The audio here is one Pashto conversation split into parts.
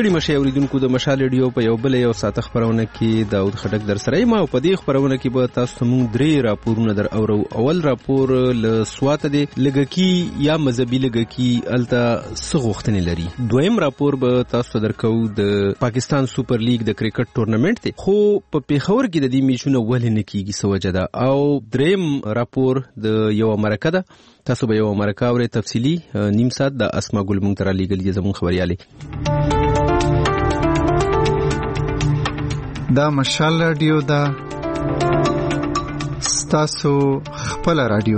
ستړي مشه اوریدونکو د مشال ریډیو په یو بل یو ساعت خبرونه کې داود خټک در سره ما په دې خبرونه کې به تاسو ته مونږ درې راپورونه در اورو. اول راپور ل سوات دی لګکی یا مذهبي لګکی الته سغوختنی لري. دویم راپور به تاسو درکو د پاکستان سوپر لیګ د کرکټ ټورنمنت دی خو په پیښور کې د دې میچونه ولې نه کیږي سوجه ده. او دریم راپور د یو مرکه ده تاسو به یو مرکه اورئ تفصیلی نیم ساعت د اسما ګل مونږ تر لګل زمون خبريالي. دا مشال رادیو دا ستاسو خپل رادیو.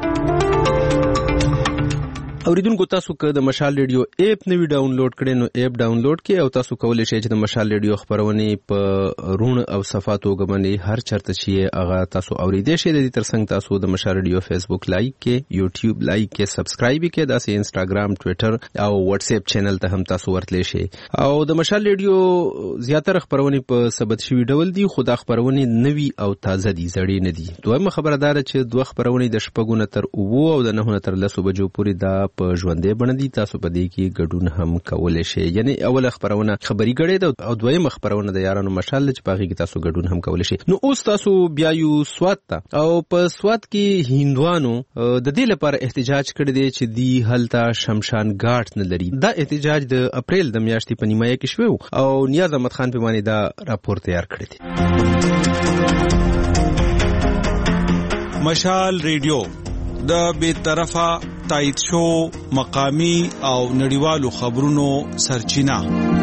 اوریدونکو تاسو که د مشال ریډیو اپ نوی ډاونلوډ کړئ نو اپ ډاونلوډ کړئ او تاسو کولای شئ چې د مشال ریډیو خبرونه په رون او صفاتو غمنې هر چرته شي هغه تاسو اوریدئ شئ. د دې ترڅنګ تاسو د مشال ریډیو فیسبوک لایک کې یوټیوب لایک کې سبسکرایب کې داسې انستګرام ټوئیټر او واتس اپ چینل ته هم تاسو ورتلی شئ. او د مشال ریډیو زیاتره خبرونه په ثبت شوی ډول دي خو دا خبرونه نوی او تازه دي زړې نه دي. دویمه خبردار چې دوه خبرونه د شپږونه تر 9 او د 9 تر 10 بجو پورې دا په ژوندې باندې تاسو په دې کې ګډون هم کولای شئ. یعنی اوله خبرونه خبري غړې ده او دویمه خبرونه د یارانو مشال چې په کې تاسو ګډون هم کولای شئ. نو اوس تاسو بیا یو سوات ته او په سوات کې هندوانو د دې لپاره احتجاج کړی دی چې دی هلته شمشان ګاټ نه لري. دا احتجاج د اپریل د میاشتې په نیمایه کې شوی او نیاز احمد خان په باندې دا راپور تیار کړی دی. مشال ریډیو د بیطرفه تایید شو مقامی او نړیوالو خبرونو سرچینه.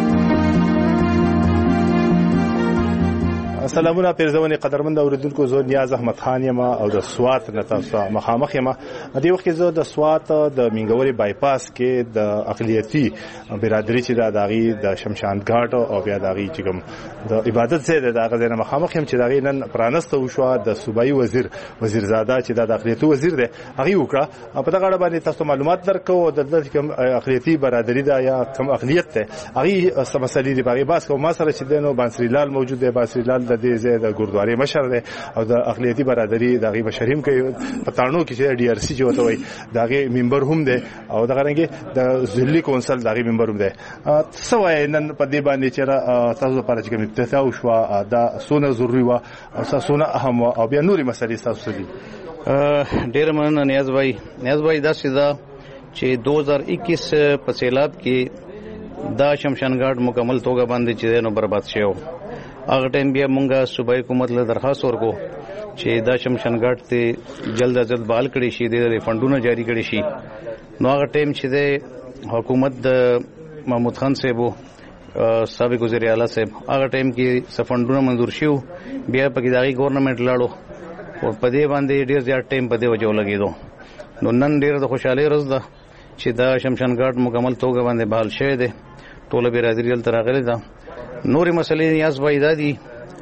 سلامونه پیرزونی قدرمند اوریدونکو زه نیاز احمد خان یم او د سوات نه تاسو مخامخ یم. د وخت کې زه د سوات د منګوري بایپاس کې د اقلیتی برادری چې د داغي د شمشان ګاټ او بیا داغي چې کوم د عبادت ځای د داغه نه مخامخ یم چې داغي نن پرانسته وشو د صوبایي وزیرزاده چې د اقلیتی وزیر دی هغه وکړه. په دغه اړه باندې تاسو معلومات درکو د کوم اقلیتی برادری دا یا کوم اقلیت ته هغه سمسلې دی باغي باس کوم سره چې دنو بانسری لال موجود دی. بانسری لال د دې ځای د ګوردواري مشر دی او د اقلیتی برادری دغه بشریم کوي په تارنو کې چې ډي ار سي جوړه وي دغه ممبر هم دی او دغه رنګي د ځلي کونسل دغه ممبر هم دی. سوای نن په دې باندې چې تاسو لپاره چې کوم افتتاح وشو دا سونه ضروري و او سونه اهم او بیا نوري مسلې تاسو دي. ډیر مننه نیاز بھائی دا سیدا چې 2021 په سیلاب کې دا شمشان ګاټ مکمل توګه باندې چې نو برباد شو. هغه ټیم بیا مونږه صوبایي حکومت له درخواست ورکو چې دا شمشان ګاټ ته جلد از جلد بحال کړي شي د فندونو جاری کړي شي. نو هغه ټیم چې د حکومت د محمود خان صاحب سابق وزیر اعلی صاحب هغه ټیم کې سفندونه منظور شو بیا پکې داغي ګورنمنت لاړو او په دې باندې ډیر زیات ټیم په دې وجو لګیدو. نو نن ډیر د خوشاله ورځ ده چې دا شمشان ګاټ مکمل توګه باندې بحال شوی دی. ټوله برادری تل راغلي ده. نورې مسلې نیاز بھائی دا دي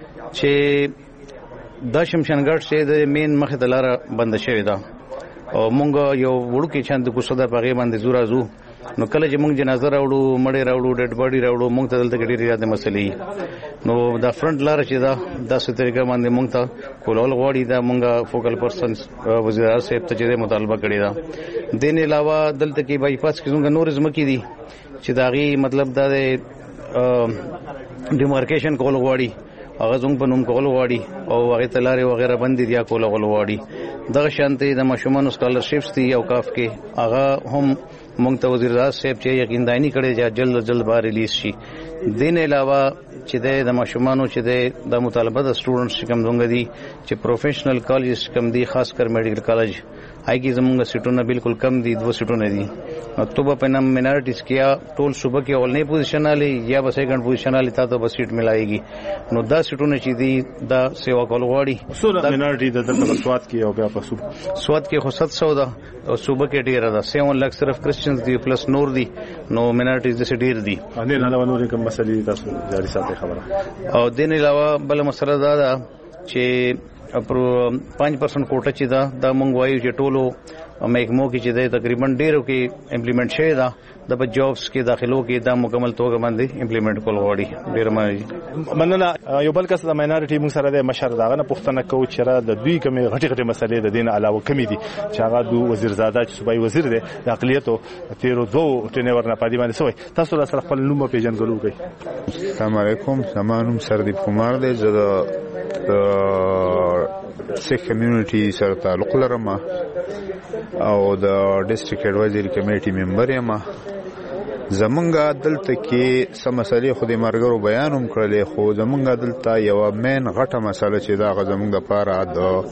چې دا شمشان ګاټ چې د مین مخه د لار بند شوی ده او مونږ یو وړوکی چاند کو صدا پغه باندې زورا زو. نو کله چې مونږ جنازه راوړو مړې راوړو ډډ باډي راوړو مونږ ته دلته ډېرې زیاتې مسلې. نو دا فرنٹ لار چې دا داسې طریقه باندې مونږ ته کولول غواړي دا مونږه فوکل پرسن وزیر اعلی صاحب ته چې مطالبه کړې ده. دین علاوه دلته کې بایپاس کې څنګه نور ځمکې دي چې داغي مطلب دا ډیمارکیشن کول غواړي هغه زموږ په نوم کول غواړي او هغه تلاري وغیرہ بند دي یا کول غواړي. دغه شانتي د مشمون سکالرشپس دي او کاف کې هغه هم مونږ ته وزیر اعظم صاحب چې یقین دانی کړي چې جلد به ریلیز شي. دین علاوه چې د مشمانو چې د مطالبه د سټوډنټس کوم دونګ دي چې پروفیشنل کالج کوم دي خاص کر میډیکل کالج هاي کې زمونږ سیټونه بالکل کم دي 2 سیټونه دي. توبه په نام مینارټیز کیا ټول صوبه کې اولنې پوزیشن علي یا به سیکنډ پوزیشن علي تاسو به سیټ ملایږي. نو دا سیټونه چې دي دا سیوا کول غواړي. اصول مینارټي د سواد کې او بیا په سواد کې خو 700 ده او صوبه کې ډیر ده 7 لک صرف کرسچنز دي پلس نور دي. نو مینارټیز د ډیر دي. نه علاوه نور کوم مسلې تاسو جاری ساتي خبره او دین علاوه بل مسله دا چې 5% کوټه چې دا مونږ وایو چې ټولو محکمو کې چې د تقریبا ډیرو کې امپلیمنٹ شوی دا د جابس کې داخلو کې دا مکمل توګه باندې امپلیمنٹ کول غواړي. ډیر مننه. یو بل کس د ماینورټي موږ سره د مشر داغه نه پوښتنه کوو چې د دوی کومه غټي مسلې د دین علاوه کمی دي چې هغه د وزیر زاده چې صوبایي وزیر دی د اقلیتو 13 ټینور نه پدې باندې سوې. تاسو سره خپل نوم پیژنګلو کوي. السلام علیکم. زمانوم سردیپ کمار دی. زه سیک کمیونټي سره تعلق لرم او د ډیسټریکټ ایڈوایزري کمیټي ممبر یم. زمونږ دلته کې سم مسلې خو د مرګرو بیان هم کړلې، خو زمونږ دلته یو مین غټه مسله چې دا زمونږ د پاره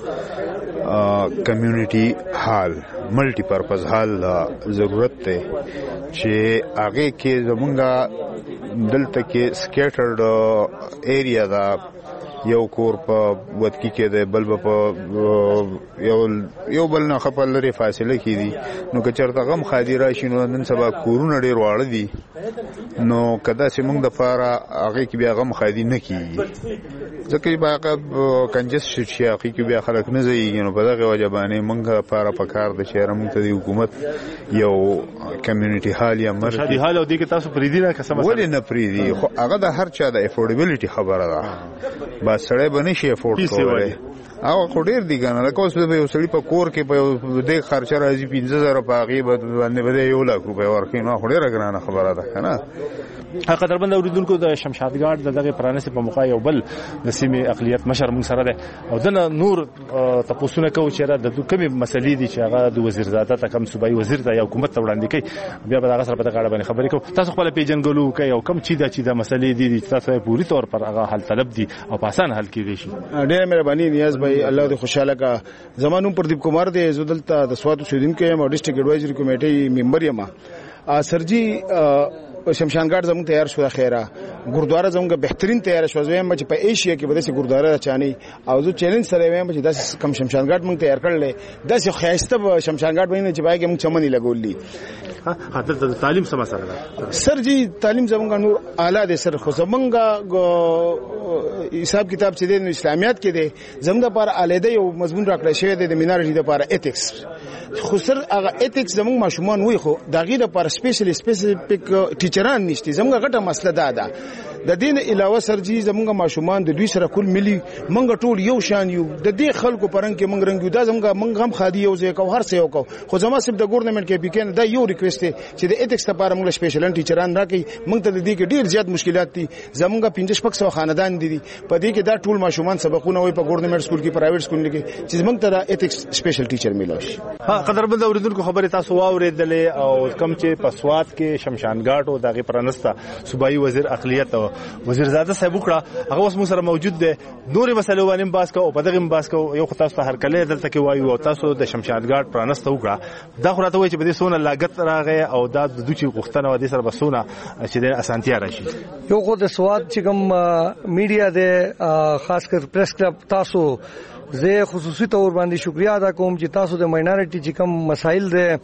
د کمیونټي هال ملټي پرپز هال ضرورت دی چې هغه کې زمونږ دلته کې سکیټرډ ایریا دا یو کور په ودکی کې دی، بل په یو بل نه خپل لري فاصله کې دي. نو که چېرته غم خادي راشي نو نن سبا کورونه ډېر واړه دي، نو که داسې موږ دپاره هغې کې بیا غم خادي نه کېږي، ځکه چې باقی کنجسټډ شي هغې کې بیا خلک نه ځایېږي. نو په دغې وجه باندې موږ دپاره په کار ده چې یاره موږ ته د حکومت یو کمیونټي هال یا مرشدي هال او دې کې تاسو پرېږدي نه که څه ولې نه پرېږدي؟ خو هغه د هر چا د افورډیبلټي خبره ده. بس سړی به نشي افورډ کولی. هغه خو ډېر دي که نه، لکه اوس به یو سړي په کور کې په یو دې خرچه راځي 15,000 په هغې باندې به دی 1,00,000 روپۍ ورکوي. نو خو ډېره ګرانه خبره ده که نه. قدرمن اوریدونکو، د شمشادګارډ د دغه پرانیستي په موقع یو بل د سیمې اقلیت مشر موږ سره ده او دنه نور تاسو کوو چې د کومې مسلې دي چې هغه د وزیر زاده ته کوم صوبایي وزیر ته یا حکومت ته وړاندې کوي، بیا به هغه سره په دغه اړه باندې خبرې کوو. تاسو خپل پیژنګلو کوي او کوم چې د مسلې دي چې تاسو پوری طور پر هغه حل طلب دي او په اسان حل کېږي شي. ډېر مهرباني نیاز بھائی، الله دې خوشاله کا. زمانوم پردیپ کمار دې زدلته د سواد اوسیدونکو یم او ډیسټریکټ ایڈوایزري کمیټې ممبر یم. سرجی شمشانګاډ زموږ تیار شو، خیره ګوردواره زموږ بهترین تیار شو. زم چې په ایشیا کې بده سي ګوردواره چاني او زه چیلنج سره وایم چې داسې کم شمشانګاډ موږ تیار کړل، داسې خیسته شمشانګاډ باندې چې باګه موږ چمنې لګولې. خاطر د تعلیم سم سره ده سر جی. تعلیم زموږ نور اعلی دي سر، خو زموږ حساب کتاب چې د اسلامیات کې دي زموږ لپاره الیده یو مضمون راکړی شوی دی د مینارټي لپاره ایتکس. خو سر هغه ایتکس زموږ ماشومان وای، خو دغه لپاره سپیسیفیک ټیچران نشته. زموږ غټه مسله ده د دین علاوه سرجی زموږ ماشومان د دوی سره کول ملي منګ ټول یو شان یو، د دې خلکو پرنګ کې منګ رنګ یو، دا زموږ هم خادي یو ځای کو هر څه یو کو. خو زما سب د ګورنمنت کې بیکن دا یو ریکوست دی چې د ایتکس لپاره موږ سپیشل ټیچران راکړي. موږ ته د دې کې ډیر زیات مشکلات دي. زموږ 1500 خاندان دي په دې کې دا ټول ماشومان سبقونه وي په ګورنمنت سکول کې، پرایویټ سکول کې، چې موږ ته د ایتکس سپیشل ټیچر ملو شي. قدرمن اوریدونکو، خبره تاسو واورېدلې او کم چې په سواد کې شمشانګاډ او دغه پرانستا صوبایي وزیر اقلیت او وزیر زاده صاحب وکړه، هغه اوس موږ سره موجود دی. نورې مسلې باندې بحث کوو او په دغه بحث کوو. یو تاسو ته هر کله دلته کې وایو او تاسو د شمشانګاډ پرانستا وکړه، دا خو راته وایي چې به دې سونه لاګت راغی او دا د دوی غوښتنه و دې سره بسونه چې د اسانتیا راشي. یو خو د سواد چې کوم میډیا دی، خاص کر پریس کلب، تاسو زه خصوصي تور باندې شکریا ادا کوم چې تاسو د ماینورټي چې کوم مسایل دی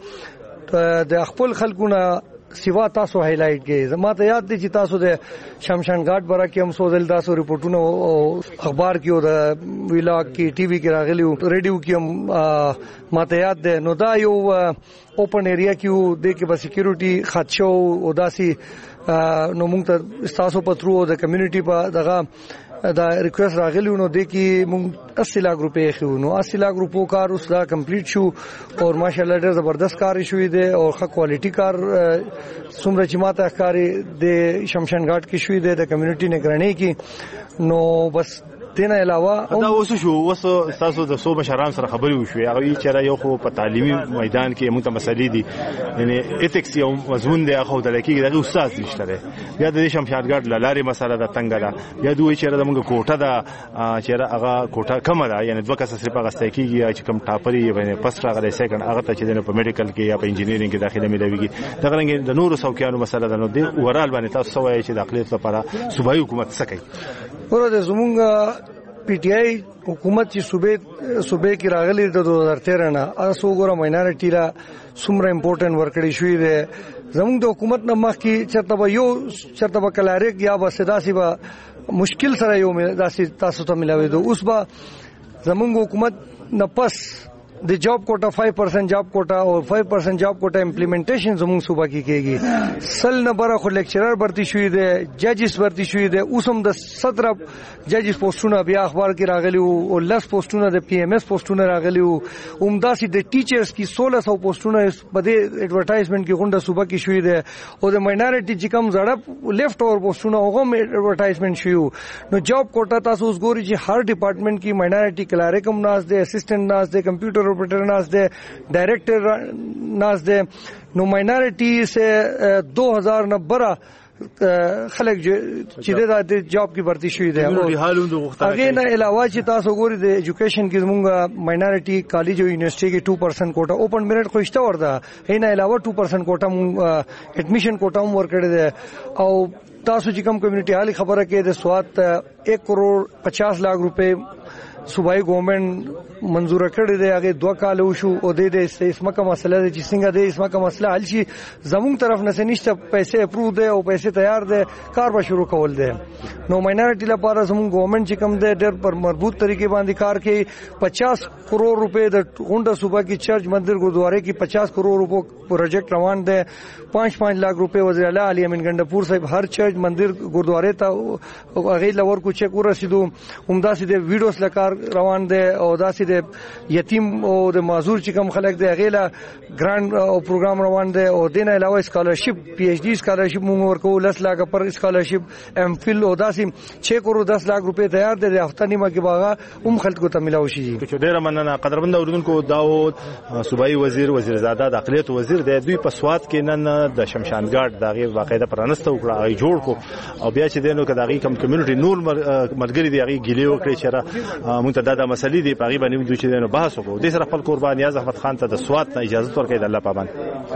د خپل خلکونه سیوا تاسو هایلایټ کړئ. زما ته یاد دي چې تاسو د شمشانګاډ برا کې هم سوزل تاسو ریپورتونه او اخبار کې او د ویلاګ کې ټي وي کې راغلي او ریډیو کې هم ما ته یاد ده. نو دا یو اوپن ایریا کې د کې به سکیورټي خدشه او داسي نو موږ ته تاسو په ترو د کمیونټي په دغه دا ریکوست راغلی نو د کې موږ 80 लाख रुपए خو نو 80 लाख रुपए کار اوس دا کمپلیټ شو او ماشاءالله ډېر زبردست کار شوې ده او ښه کوالټي کار څومره چې ماته ښکاری د شمشانګاډ کې شوې ده د کمیونټي نگرانی کې. نو بس دینه علاوه دا اوس شو اوس تاسو د صوبه شرام سره خبري وشوي هغه چې یو خو په تعلیمي میدان کې موږ ته مسلې دي یعنی ایتکس یو مضمون دی خو د لکه دغه استاد نشته دی یا د شمشادګړ لاري مسله د تنګ ده یا دوی چې د موږ کوټه ده چې هغه کوټه کم ده یعنی دوه کس سره په غسته کېږي چې کم ټاپري یعنی پس راغلی سیکنډ هغه ته چې په میډیکل کې یا په انجینیرینګ کې داخله ملويږي دغه رنګ د نورو څوکیانو مسله ده نو د ورال باندې تاسو وایي چې د اقلیت لپاره صوبایي حکومت څه کوي ورته زمونږ پی ټی آی حکومت چې صوبې کې راغلي د 2013 نه اسو ګوره ماینورټي لا څومره امپورټنت ورکړی شوې ده زموږ د حکومت نه مخکې چرته به کلاریک یا به سداسي به مشکل سره یو داسې تاسو ته ملاوي دو اوس به زموږ حکومت نه پس د جاب کوټا 5% جاب کوټا او 5% جاب کوټا امپلیمنټیشن زموږ صوبه کې کېږي. سل نمبر خو لیکچرر برتی شوی دی, ججز برتی شوی دی. اوس هم د 17 ججز پوسټونه بیا اخبار کې راغلي او 10 پوسټونه د پی ایم ایس پوسټونه راغلي او عمداسي د ټیچرز کې 1600 پوسټونه په دې ایڈورټایزمنٹ کې غونډه صوبه کې شوی دی او د ماینورټي چې کوم زړه لیفټ اور پوسټونه هغه ایڈورټایزمنٹ شوی. نو جاب کوټا تاسو اوس ګوري چې هر ډپارټمنٹ کې ماینورټي کلریکم ناز دی, اسسټنټ ناز دی, کمپیوټر ऑपरेटर नाज दे, डायरेक्टर नाज दे. नो माइनॉरिटी से 2019 خلک چې د جاب کې भर्ती شوی دی. هغه نه علاوه چې تاسو ګوري د ایجوکیشن کې زموږ ماینورټي کالج او یونیورسيټي کې 2% کوټا اوپن میرټ خوشته ورده. هیڅ نه علاوه 2% کوټا مونږ اډمیشن کوټا هم ورکړی دی. او تاسو چې کوم کمیونټي حالي خبره کې د سواد 1 کروڑ 50 लाख रुपए صوبایي ګورنمنت منظور کړی دی. هغه 2 کال وشو او د اسمه کا مسله د چې څنګه د اسمه کا مسله حل شي زموږ طرف نه نشته, پیسې اپروو دی او پیسې تیار دی, کار به شروع کول دی. نو ماینورټي لپاره زموږ ګورنمنت چې کوم دی ډېر پر مربوط طریقې باندې کار کوي. 50 کروڑ روپے د غونډه صوبه کې چرچ مندر ګردواره کې 50 کروڑ روپے پروجیکټ روان دی. 5 लाख रुपए وزیر اعلی علی امین ګندپور صاحب هر چرچ مندر ګردواره ته هغه لور کو چیک ورسیدو. عمدہ سي د ویډیوز لکار روان دي او داسې د یتیم او د معذور چې کوم خلک دی هغه لا ګرانډ او پروګرام روان دي. او دین علاوه اسکالرشپ پی ایچ ډی اسکالرشپ موږ ورکو 10 लाख پر اسکالرشپ ام فل او داسې 6 کروڑ 10 लाख रुपए تیار دي. هفته نیمه کې باغه خلکو ته ملاوي شي. چې ډیره مننه قدرمن اوردونکو. داود صوبایي وزیر زاده د اقلیت وزیر دی. دوی په سواد کې نن د شمشانګاډ دغه واقعده پرانسته وکړه, هغه جوړ کو او بیا چې دینو کې دغه کم کمیونټي نور ملګری دی هغه ګیلې وکړي چې را مونږ ته د مسلې دی په غیبه نیو چې دینو بحث وکړو. د سره خپل قربان نیاز احمد خان ته د سواد ته اجازه ورکړي. د الله پابند.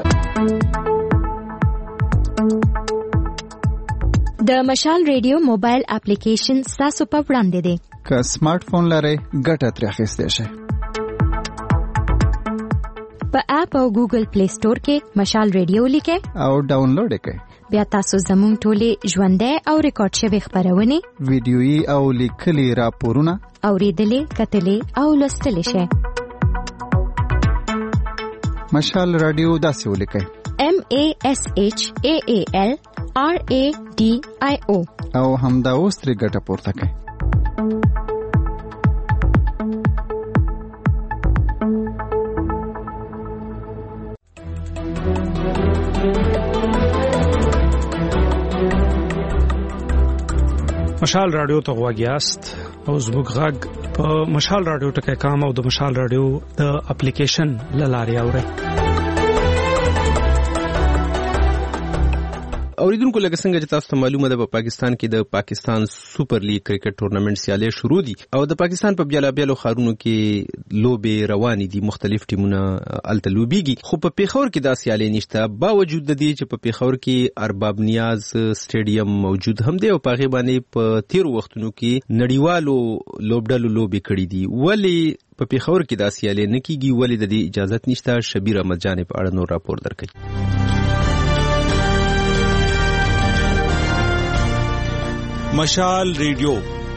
د مشال ریډیو موبایل اپلیکیشن تاسو په وړاندې دی. که سمارټ فون لرئ ګټه ترې اخیستی شئ. په اپ او ګوګل پلی سٹور کې مشال ریډیو لیکئ او ډاونلوډ یې کړئ. بیا تاسو زموږ ټولې ژوندۍ او ریکارډ شوي خپرونې, ویډیويي او لیکلي راپورونه اورېدلې, کتلې او لوستلی شئ. مشال رادیو داسې ولیکئ: MASHAAL RADIO او همدا اوس ترې ګټه پورته کړئ. مشال رادیو ته غواګیاست او زموږ غږ په مشال رادیو ټکي کام او د مشال رادیو د اپلیکیشن لاري اوري. اوریدونکو لکه څنګه چې تاسو ته معلومه ده په پاکستان کې د پاکستان سوپر لیګ کرکټ ټورنمنت سیالي شروع دي او د پاکستان په بیلابیلو ښارونو کې لوبې روانې دي. مختلف ټیمونه الته لوبېږي خو په پیښور کې دا سیالي نشته, باوجود د دې چې په پیښور کې ارباب نیاز سټیډیم موجود هم دی او په هغې باندې په تیرو وختونو کې نړیوالو لوبډلو لوبې کړي دي. ولې په پیښور کې دا سیالي نه کېږي؟ ولې د دې اجازت نشته؟ شبیر احمد جان په اړه نور راپور درکوي. مشال ریډیو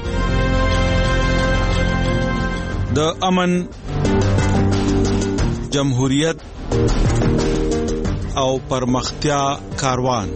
د امن، جمهوریت او پرمختیا کاروان.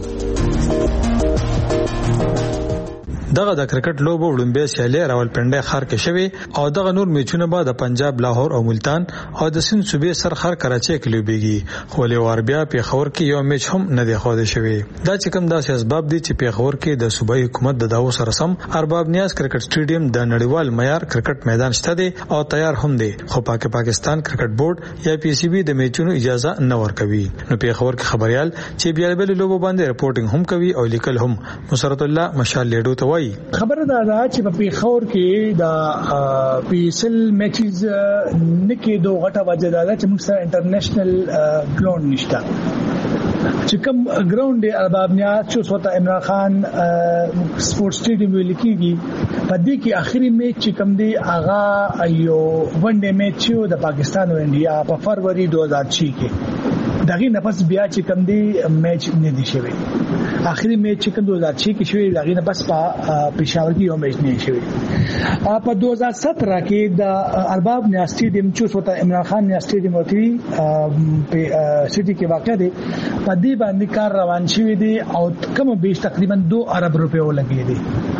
دغه د کرکټ لوبو وړاندې سیالي راولپنډي ښار کې شوی او دغه نور میچونه به د پنجاب، لاهور او ملتان او د سند صوبې سرخر کراچي کې لوبېږي. خو له واربیا پیښور کې یو میچ هم نه دی خوده شوی. دا چې کوم داسې اسباب دي چې پیښور کې د صوبایي حکومت د داو سره سم ارباب نیاز کرکټ سټیډیم د نړیوال معیار کرکټ میدان شته دی او تیار هم دی، خو پاکستان کرکټ بورډ یا پی سی بی د میچونو اجازه نه ورکوي. نو پیښور کې خبريال چې بیا بل لوبو باندې رپورټینګ هم کوي او لیکل هم. مسرت الله مشال لیډو ته خبره دا چې په پیښور کې د پیسل میچز نکې دوه غټه وجه دا چې موږ سره انټرنیشنل ګراوند نشته. چې کوم ګراوند دی ارباب نیاز چې وته عمران خان سپورت سټیډیم ویل کیږي، په دې کې اخري میچ چې کوم دی هغه یو ون ډے میچ د پاکستان او انډیا په فروری 2006 کې دغه نفس بیا چې کوم دی میچ نه دی شوی اخري میچ چې کوم 2006 کې شوی دغه نفس په پېښور کې یو میچ نه شوی په 2017 کې د ارباب نیا سټیډیم چې وته عمران خان نیا سټیډیم وتی په سټی کې واقع دی په دې باندې کار روان شوی دی او کوم به تقریبا 2 ارب روپے ولګي دي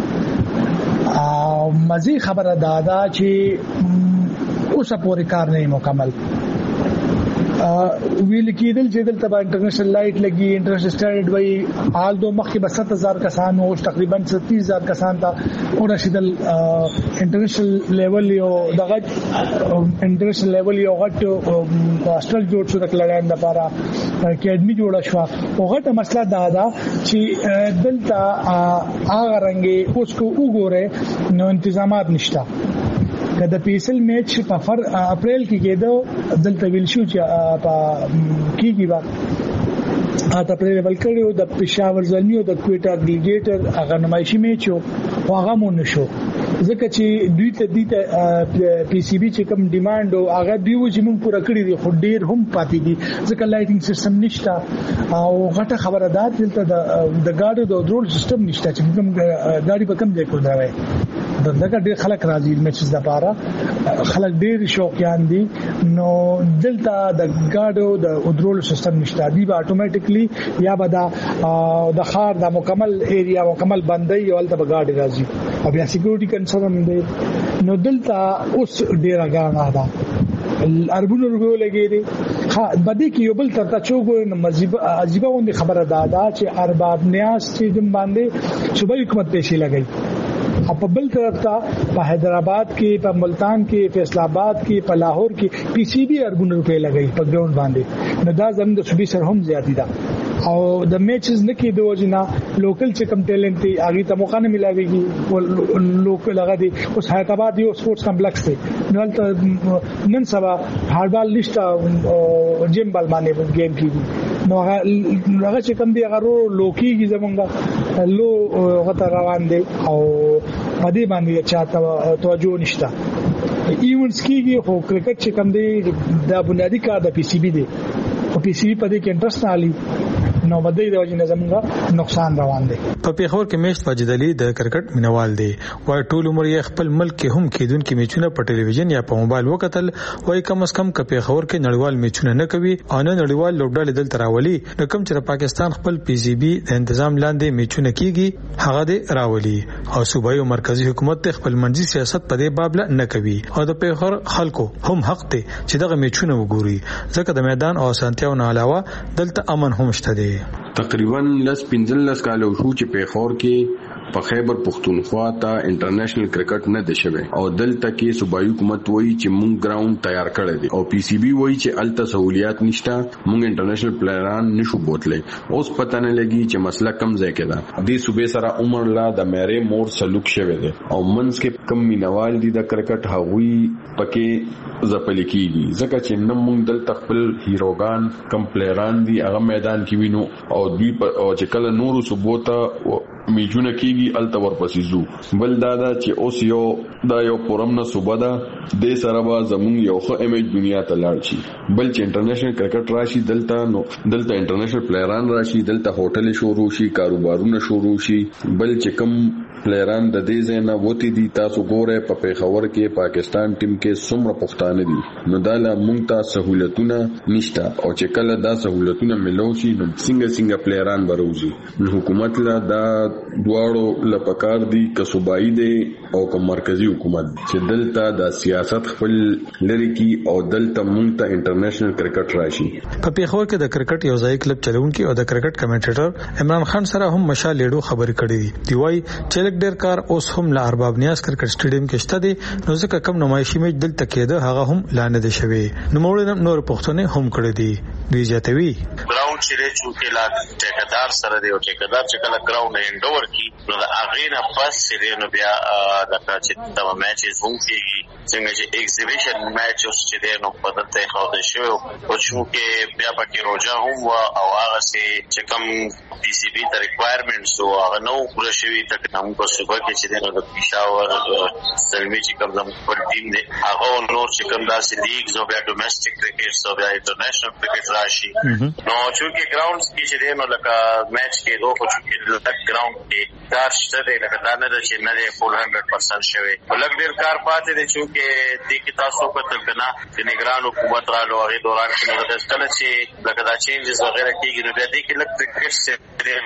مزي خبره دادا چې اوس پورې کار نه مکمل ویل کېدل چې دلته با انټرنیشنل لایټ لګي انټرنیشنل سټانډرډ وای حال دو مخکې به 7000 کسان او تقریبا 30000 کسان ته ورسېدل انټرنیشنل لیول یو دغه انټرنیشنل لیول یو غټ هاستل جوړ شو د کلایان لپاره اکیډمي جوړه شو او غټه مسله دا ده چې دلته هغه رنګي اوس کو وګوره نو تنظیمات نشته کله پیسل میچ په اپریل کې کېدو دلته ویل شو چې په کېږي با اته پرې ولکړیو د پېښور زلمیو د کوټا ډیلیګیټر هغه نمایشي میچ او هغه مون شو ځکه چې دوی ته پی سی بي چې کوم ډیماند او هغه دیو چې موږ پوره کړی دي خو ډیر هم پاتې دي ځکه لایټینګ سیستم نشته او غټه خبره ده دلته د ګاډو د درول سیستم نشته چې موږ ګاډي په کم ځای کې دراوي دغه ډیر خلک راځي میچز لپاره خلک ډیر شوقیان دي نو دلته د ګاډو د درول سیستم نشته دی به اتوماتیکلی یا به د خار د مکمل ایریا مکمل بندي او الته به ګاډي راځي او بیا سکیورټي کنسرن دی نو دلته اوس ډیر غاڼه ده اربونو روغو لګي دي بده کې یو بل ترته چوغو عجیبه وندي خبره دادا چې ارباب نیاز چې دم باندې صوبایي حکومت پیسې لګي په بل طرف ته په حیدرآباد کې په ملتان کې فیصل آباد کې په لاهور کې پی سی بي اربونو روپے لګي په ګراوند باندې نو دا زموږ د صوبې سره هم زیاتی ده او د میچز نه کې د وجنا لوکل چې کم ټیلنټ دی هغه ته موقع نه ملاويږي لوکل هغه دی اوس حیدرآباد یو سپورتس کمپلیکس دی نو نن سبا هاربال نشته جیم بال باندې گیم کیږي نو هغه چې کم دی هغه لوکیږي زمونږه لو غته روان دی او پدې باندې چاته توجه نشته ایونټس کیږي خو کرکټ چې کم دی د بنیادی کار د پی سی بي دی او پی سی بي پدې کې انټرست نه علي نو بده دی چې زمونږه نقصان روان دی په پیښور کې میشت واجد علي د کرکټ مینوال دی وای ټول عمر یې خپل ملک کې هم کېدونکو میچونه په ټلویزیون یا په موبایل وکتل وای کم از کم په پیښور کې نړیوال میچونه نه کوي او نه نړیوال لوبډال دل تراولي نو کوم چې پاکستان خپل پی سی بي د تنظیم لاندې میچونه کیږي هغه دی راولي او صوبایي او مرکزی حکومت خپل منځي سیاست په دې باب نه کوي او د پیښور خلکو هم حق ته چې دغه میچونه وګوري ځکه د میدان او سانتیاو نه علاوه دلته امن هم شته دی تقریبا 15 کال شو چې پیښور کې په خیبر پختونخوا ته انټرنیشنل کرکټ نه دی شوی او دلته کې صوبایي حکومت وایي چې مونږ ګراوند تیار کړی دی او پی سی بي وایي چې الته سہولیات نشته مونږ انټرنیشنل پلیران نشو بوتلې اوس پته نه لګي چې مسله کم ځای کې ده د صوبې سره عمر لا د مېره مور سلوک شوی دی او منځ کې کم مینوال دي د کرکټ هغوی پکې ځپل کیږي ځکه چې نن مونږ دلته خپل هیروګان کم پلیران دي هغه میدان کې وینو او دوی او چې کله نورو صوبو ته میجونه کیږي الته ورپسې زو بل دادا چې اوس یو پورم نه صوبه ده د سره با زمون یو ښه امیج دنیا ته لاړ شي بل چې انټرنیشنل کرکټ راشي دلته انټرنیشنل پلیران راشي دلته هوټل شروع شي کاروبارونه شروع شي بل چې کم پلیران د دې ځای نه وتی دي تاسو ګوره په پیښور کې پاکستان ټیم کې څومره پښتانه دي نو دا له مونږ ته سہولتونه نشته او چې کله دا سہولتونه ملو شي نو څنګه پلیران بروزي نو حکومت لا دا دواړو لپاره دي که صوبایي دي او که مرکزی حکومت چې دلته د سیاست خپل لري کی او دلته مونږ ته انټرنیشنل کرکټ راشي په پیښور کې د کرکټ یو ځای کلب چلونکي او د کرکټ کمنټیټر عمران خان سره هم مشال لیډو خبرې کړې دي وای چې ډېر کار اوس هم لا ارباب نیاز کرکټ سټیډیم کې شته دي نو ځکه کم نمایشي میچ دلته کېده هغه هم لانه دي شوی نو موږ نور پښتون هم کړی دي دوی جاتوي ګراوند چې لا ټیکدار سره دی او ټیکدار چې کله ګراوند هند اوور کی نو دا اغینا پس چې نو بیا د چې دا میچز هم کیږي څنګه چې ایگزیبیشن میچ اوس چې نو په دته خو شو او چې بیا پکې روجا هم او هغه چې کوم پی سی بی ته ریکوایرمنټس او هغه نو پوره شوی ته کوم په صوبه کې چې نو د پېښور سلمي چې کوم زموږ پر ټیم دی هغه نور چې کوم داسې لیګز او بیا ډومېسټک کرکټ او بیا انټرنیشنل کرکټ راشي نو چې ګراوندز کې چې نو لکه میچ کې دوه خو چې لکه ګراوند کې کار شته دی لکه دا نه چې نه دی فول 100% شوی ولګ ډیر کار پاتې دی چې دې کې تاسو په تلکنه د نگران حکومت رالو هغه دوران کې نو د کله چې لکه دا چینجز وغیرہ کېږي نو بیا دې کې لکه کرکټ څه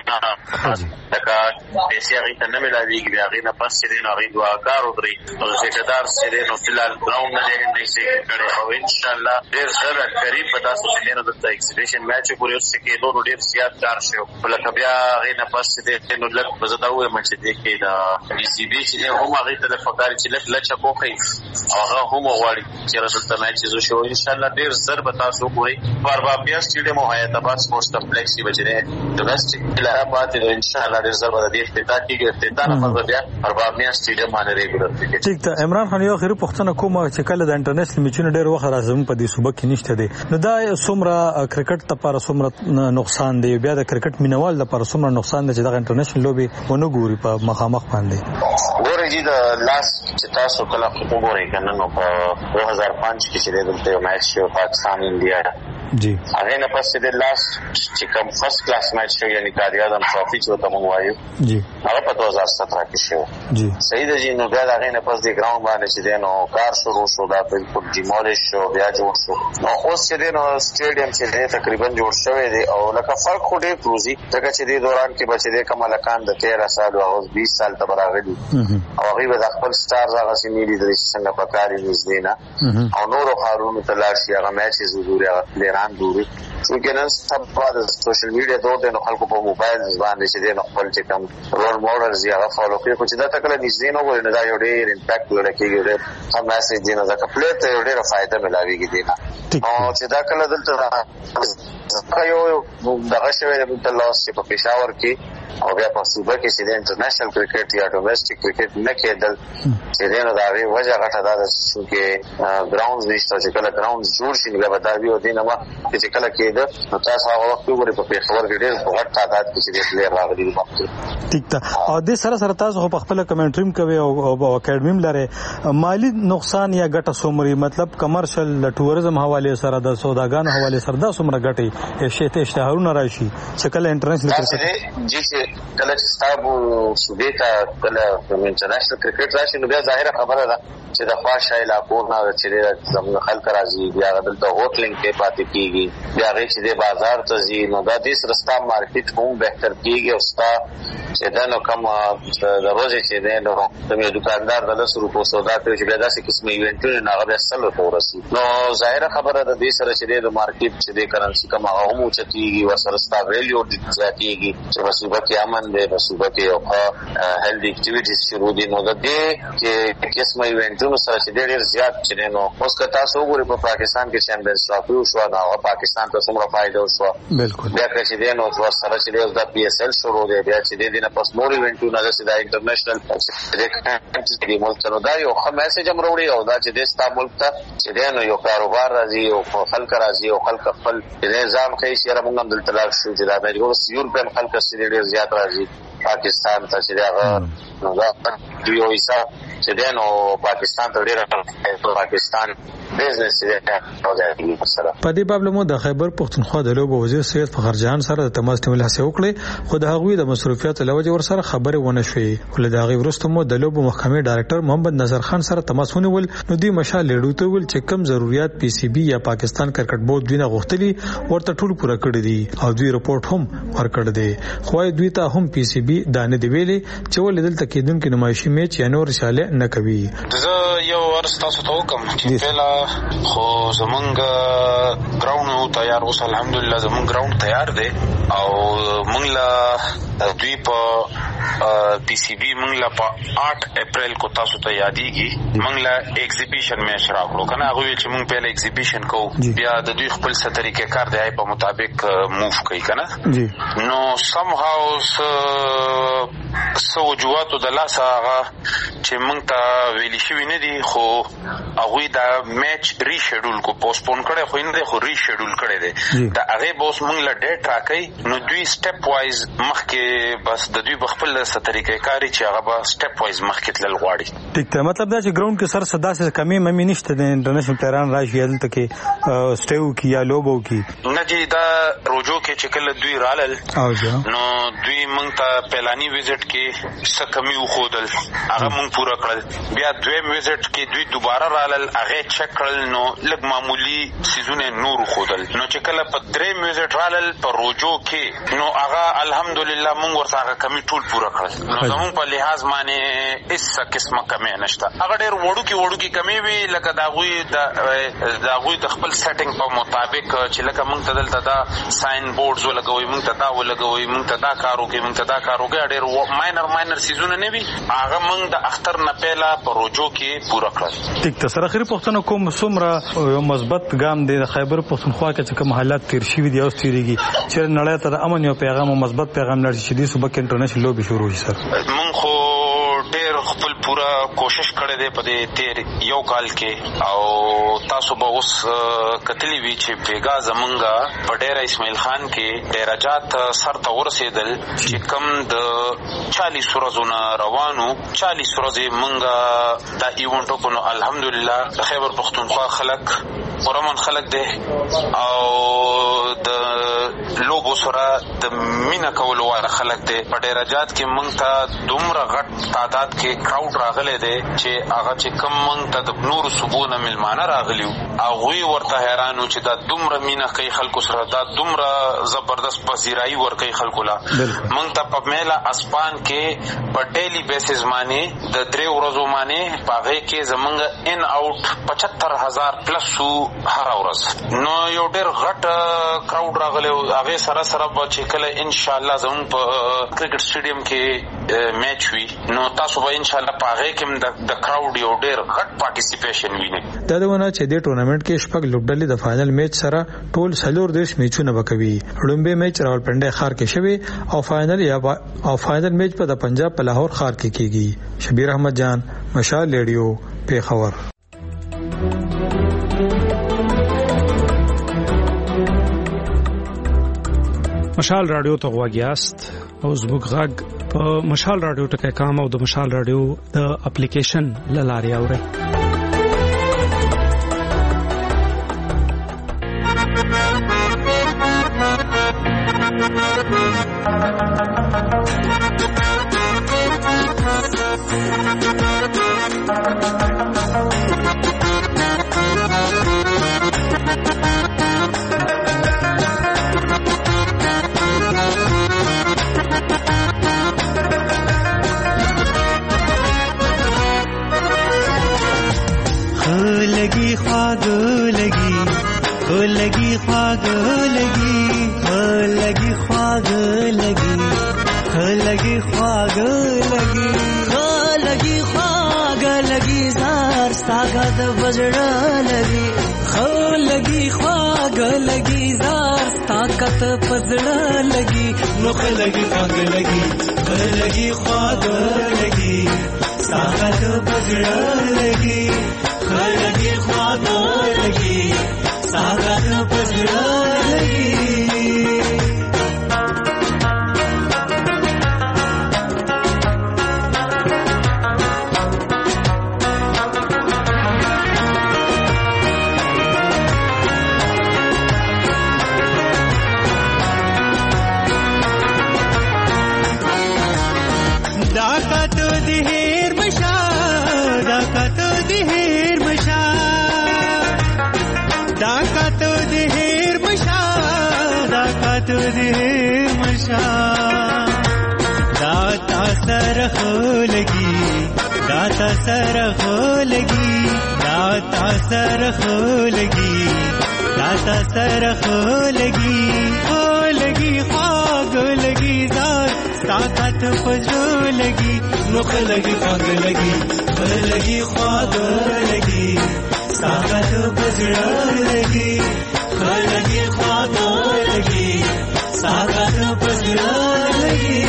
لکه پیسې هغه ته نه ملاويږي بیا هغه نه پس چې نو هغه دوه کار وکړي او څېړدار چې نو فلال ګراوند نه دی چې کړي او ان شاء الله ډیر سره قریب په تاسو چې نو د ایگزیبیشن میچ پورې اوس کې دوه ډیر زیات کار شو ولکه بیا هغه نه پس چې نو لکه په زدا وې مچ دې کې دا بي سي بي چې هم هغه ته فکر چې لکه لچ کوخي هغه هم غواړي چې رسته میچ شو ان شاء الله ډیر سر به تاسو ګوري باربابیا سټیډیم او حیات آباد سپورټس کمپلیکس کې بچره ډومېسټک لاره پاتې ان شاء الله ډیر سر به دې افتتاح کیږي افتتاح نه بیا باربابیا سټیډیم باندې ریګولر کیږي ټیک ته عمران خان یو خیر پښتنه کومه چې کله د انټرنیشنل میچونو ډیر وخت راځم په دې صوبه کې نشته دي نو دا څومره کرکټ ته پر څومره نقصان دی بیا د کرکټ مینوال لپاره څومره نقصان دی چې د انټرنیشنل لوبي ونه ګوري په مخامخ باندې ګوري چې د لاس چې تاسو کله وګورئ کنه نو په 2005 کې چې دلته میچ شو پاکستان انډیا جی هغه نه پس د لاس چې کوم فرست کلاس میچ شو یعنی کاریه د ټرافي چې ته مونږ وایو جی هغه په 2017 کې شو جی صحیح دی نو بیا هغه نه پس د ګراوند باندې چې نو کار شروع شو دا بالکل ډیمولیش شو بیا جوړ شو نو اوس چې نو سټیډیم چې تقریبا جوړ شوی دی او لکه فرق خو ډېر پروزي ځکه چې د دوران کې بچی د کمالکان د 13 سال او 20 سال ته راغلي او هغه د خپل سٹارز هغه سیمې دي څنګه پکاري نږدې نه او نور خارونو تلاشي هغه میچ زوري هغه پلیران دوري چې نن سبا د سوشل میډیا دور د خلکو په موبایل باندې چې د خپل چې کوم رول ماډلز یا فالو کوي خو چې دا تکله نږدې نه وي نه دا یو ډېر امپیکټ لري کېږي هم میسج دی نه دا خپل ته یو ډېر فائدہ ملاويږي دی او چې دا کله دلته یو دغه شوی د لاس په پېښور کې او بیا په صوبه کې چې د انټرنیشنل کرکټ یا ډومېسټک کرکټ نه کېدل چې دا غوي وجه غټه ده چې ګراوندز نشته چې کله ګراوندز جوړ شي بیا به دا ویو دینه ما چې کله کېده نو تاسو هغه وخت وګورئ په پېښور کې ډېر غټ تعداد کې چې پلیئر راغلي دي ټیک ته او د سره تاسو په خپل کمنټریم کوي او اکیډمیم لري مالی نقصان یا ګټه سومري مطلب کمرشل ټوریزم حواله سره د سوداګانو حواله سره دا سومره ګټي شته اشتهارونه راشي چې کله انټرنیشنل کرکټ جی کله چې ستاسو صوبې ته کله انټرنیشنل کرکټ راشي نو بیا ظاهره خبره ده چې د خواشه علاقو نه چې زموږ خلک راځي بیا دلته هوټلینګ کې پاتې کیږي بیا غي چې د بازار ته ځي نو دا د سرستا مارکیټ هم بهتر کیږي او ستا چې دا نو کوم د روزي چې دا نو کوم دکاندار د 100 روپو سودا کوي چې بیا داسې قسمه ایونټونه نه غوډه سره تورسي نو ظاهره خبره ده د سره چې د مارکیټ چې د کرنسي کوم هغه هم چتيږي ورسرستا ویلیو ډیټیږي چې وسوبه کې امن دی وسوبه کې او هیلث اکټیویټیز شروع دي نو د دې کې قسمه ایونټونو سره چې ډېر زیات چې نو اوس که تاسو وګورئ په پاکستان کې چیمپیونز ټرافي شو دا پاکستان ته څومره فائدہ وشو بالکل بیا چې نو ور سره چې د پی اس ال شروع دی بیا چې د نه پس نور ایونټونه د انټرنیشنل چې د ملک نو دا یو میسج هم وروړي او دا چې د ستا ملک ته چې نو یو کاروبار راځي او خلک راځي او خلک خپل نظام کوي چې موږ هم دلته لاړ شو چې دا د یورپین خلک سره ډېر زیات راځي پاکستان ته چې دا نو دا یو حساب چې نو پاکستان ته ډېر پاکستان بزنس دی په دې باب له د خیبر پښتونخوا د لوبو وزیر سید فخرجان سره د تماس نیول هڅه وکړه خو د هغوی د مصروفیت لوجه ور سره خبره ونه شوې ول د هغه ورسته مو د لوبو محکمې ډایرکټر محمد نظر خان سره تماس ونیول نو دی مشال لیډو ته ول چې کم ضرورت پی سی بی یا پاکستان کرکټ بورډ دوی نه غوښتلی ورته ټول پوره کړی دي او دوی رپورټ هم ورکړ دي خو دوی ته هم پی سی بی دانه دی ویلي چې ول دلته کېدونکو نمایشي میچ یا نور رساله نه کوي زه یو ورسته تاسو ته کوم چې پهلا خو زمونږ ګراوند تیار اوس الحمدلله زمونږ ګراوند تیار دی او موږ لا دوی په پی سی بی موږ لا په 8 اپریل کو تاسو ته یادېږي موږ لا ایگزیبیشن میچ راغلو کنه هغه چې موږ په ایگزیبیشن کو بیا د دوی خپل څه طریقې کار دی په مطابق موو کوي کنه نو سم هاوس سو جواتو د لاسه هغه چې موږ ته ویل شي نه دي خو هغه دا میچ ریشډول کو پوسټپون کړي خو نه خو ریشډول کړي دي دا هغه بوس موږ له ډیټ راکې نو دوی سټپ وایز مخکې بس د دوی بخپل څه طریقې کاری چې هغه به سټپ وایز مخکې تلل غواړي ټیک ته مطلب دا چې ګراوند کې سر صدا سے کمی مې نشته د انټرنیشنل پلیران راشي دلته کې سټیو کی یا لوبو کی نه جی دا روجو کې چې کله دوی رالل نو دوی موږ ته پلاني وزټ کې څه کمی وخودل هغه موږ پورا کړل بیا دویم وزټ کې دوی دوباره رالل هغه چک کړل نو لږ معمولی سيزونه نور خودل نو چې کله په دریم وزټ رالل په روجو کې نو هغه الحمدلله موږ ورته کمی ټول پورا کړل نو زموږ په لحاظ باندې هیڅ قسمه کمی نشته هغه ډېر وړو کې کمی وی لکه دا غوي د خپل سیټینګ په مطابق چې لکه موږ ته دلته دا ساين بورډز ولګوي موږ ته دا ولګوي موږ ته دا کارو کې موږ ته دا کارو کې ډېر ماینر سيزونه نه وي هغه موږ د اختر نه پهلا په روجو کې پورا کړل ټیک ته سره اخري پښتنه کوم څومره یو مثبت ګام دی د خیبر پښتونخوا کې چې کوم حالات تیر شي دي او ستېریږي چې نړۍ ته د امن یو پیغام او مثبت پیغام لري چې د صوبه کې انټرنیشنل لوبي شروع شي سر موږ خو ډېر خپل پورا کوشش کړی دی په دې تیر یو کال کې او تاسو به اوس کتلی وی چې بیګا زمونږه په ډېر اسماعیل خان کې ډیرجات سر ته ورسېدل چې کم د 40 ورځو روانو 40 ورځې مونږه دا ایونټو کو نو الحمدلله د خیبر پختونخوا خلک پرمن خلک دی او د لوبو سره د مینا کولو واره خلک دی په ډیرجات کې مونږ ته دومره غټ تعداد کې کراود راغلی دی چې هغه چې کم مونږ ته د نور صوبونه ملمانه راغلیو هغوی ورته حیرانو چې دا دومره مینا کوي خلکو سره دا دومره زبردست پذیرایي ورکوي خلکو لا مونږ ته په میله اسپان کې په ډیلی بیسز باندې د 3 ورځو باندې په هغه کې زمونږ ان اوټ 75000 پلس هر ورځ نو یو ډېر غټ کراود راغلی هغه سره چې کله ان شاء الله زموږ په کرکټ سټیډیم کې میچ وي نو تاسو به ان شاء الله په هغه کې د کراود یو ډېر غټ پارټیسیپیشن ویني دا دونه چې د ټورنمنت کې شپږ لوبډلې د فائنل میچ سره ټول 4 دیش میچونه وکوي لومبه میچ راولپنډي ښار کې شوی او فائنل میچ په د پنجاب په لاهور ښار کې کیږي شبیر احمد جان مشال ریډیو پیښور مشال رادیو ته غواګیاست او زموږ غږ په مشال رادیو ټکي کام او د مشال رادیو د اپلیکیشن لاري اوري طاقت پزړه لګي نو خلګي خوند لګي خلګي خوند لګي طاقت پزړه لګي خلګي خوند لګي طاقت پزړه لګي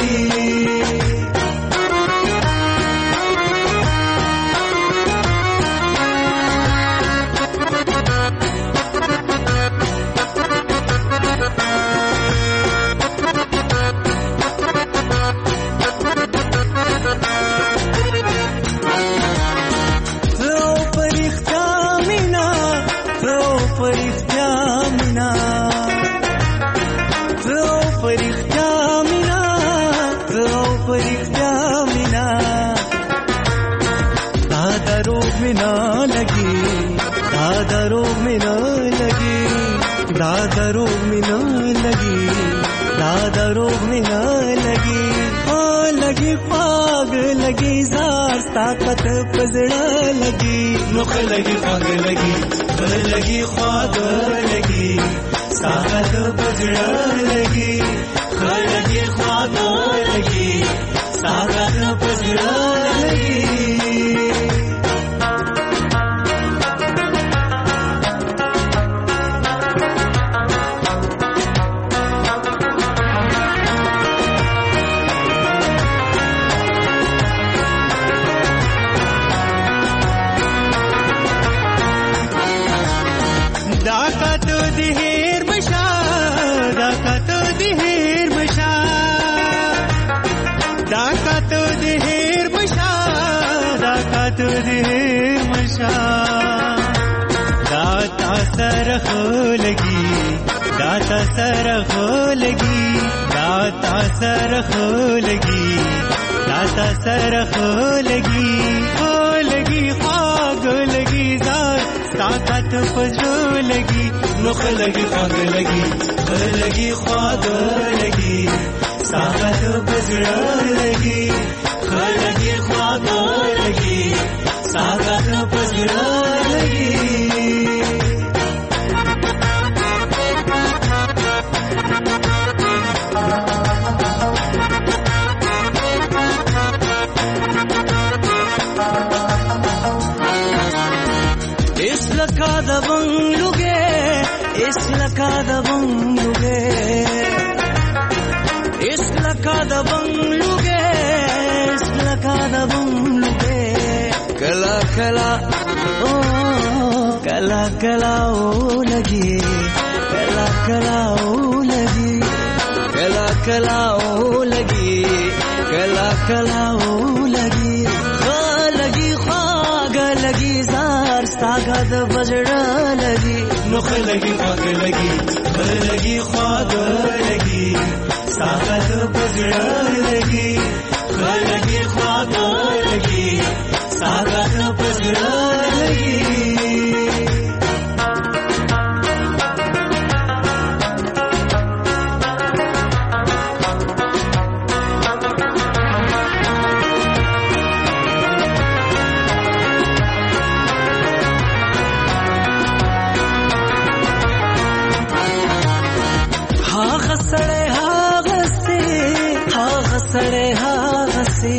طاقت پزړه لګي نو خلګي خوند لګي خلګي خوند لګي طاقت پزړه لګي خلګي خوند لګي طاقت پزړه لګي दाता सरख लगी दाता सरख लगी दाता सरख लगी हो लगी खाग लगी जार ताकत पजो लगी मुख लगी खाग लगी खाग लगी ताकत पजो लगी लगी खाग लगी ताकत पजो लगी Islakada bangluge Islakada bangluge Islakada bangluge Islakada bangluge Kala kala oh kala kala oh lagi Kala kala oh lagi Kala kala oh lagi Kala kala oh lagi Lagi khaga lagi zar ताकत बजड़ा लगी मुख लगी खाग लगी लगी खाग लगी ताकत बजड़ा लगी लगी खाग लगी ताकत बजड़ा लगी सड़े हागसे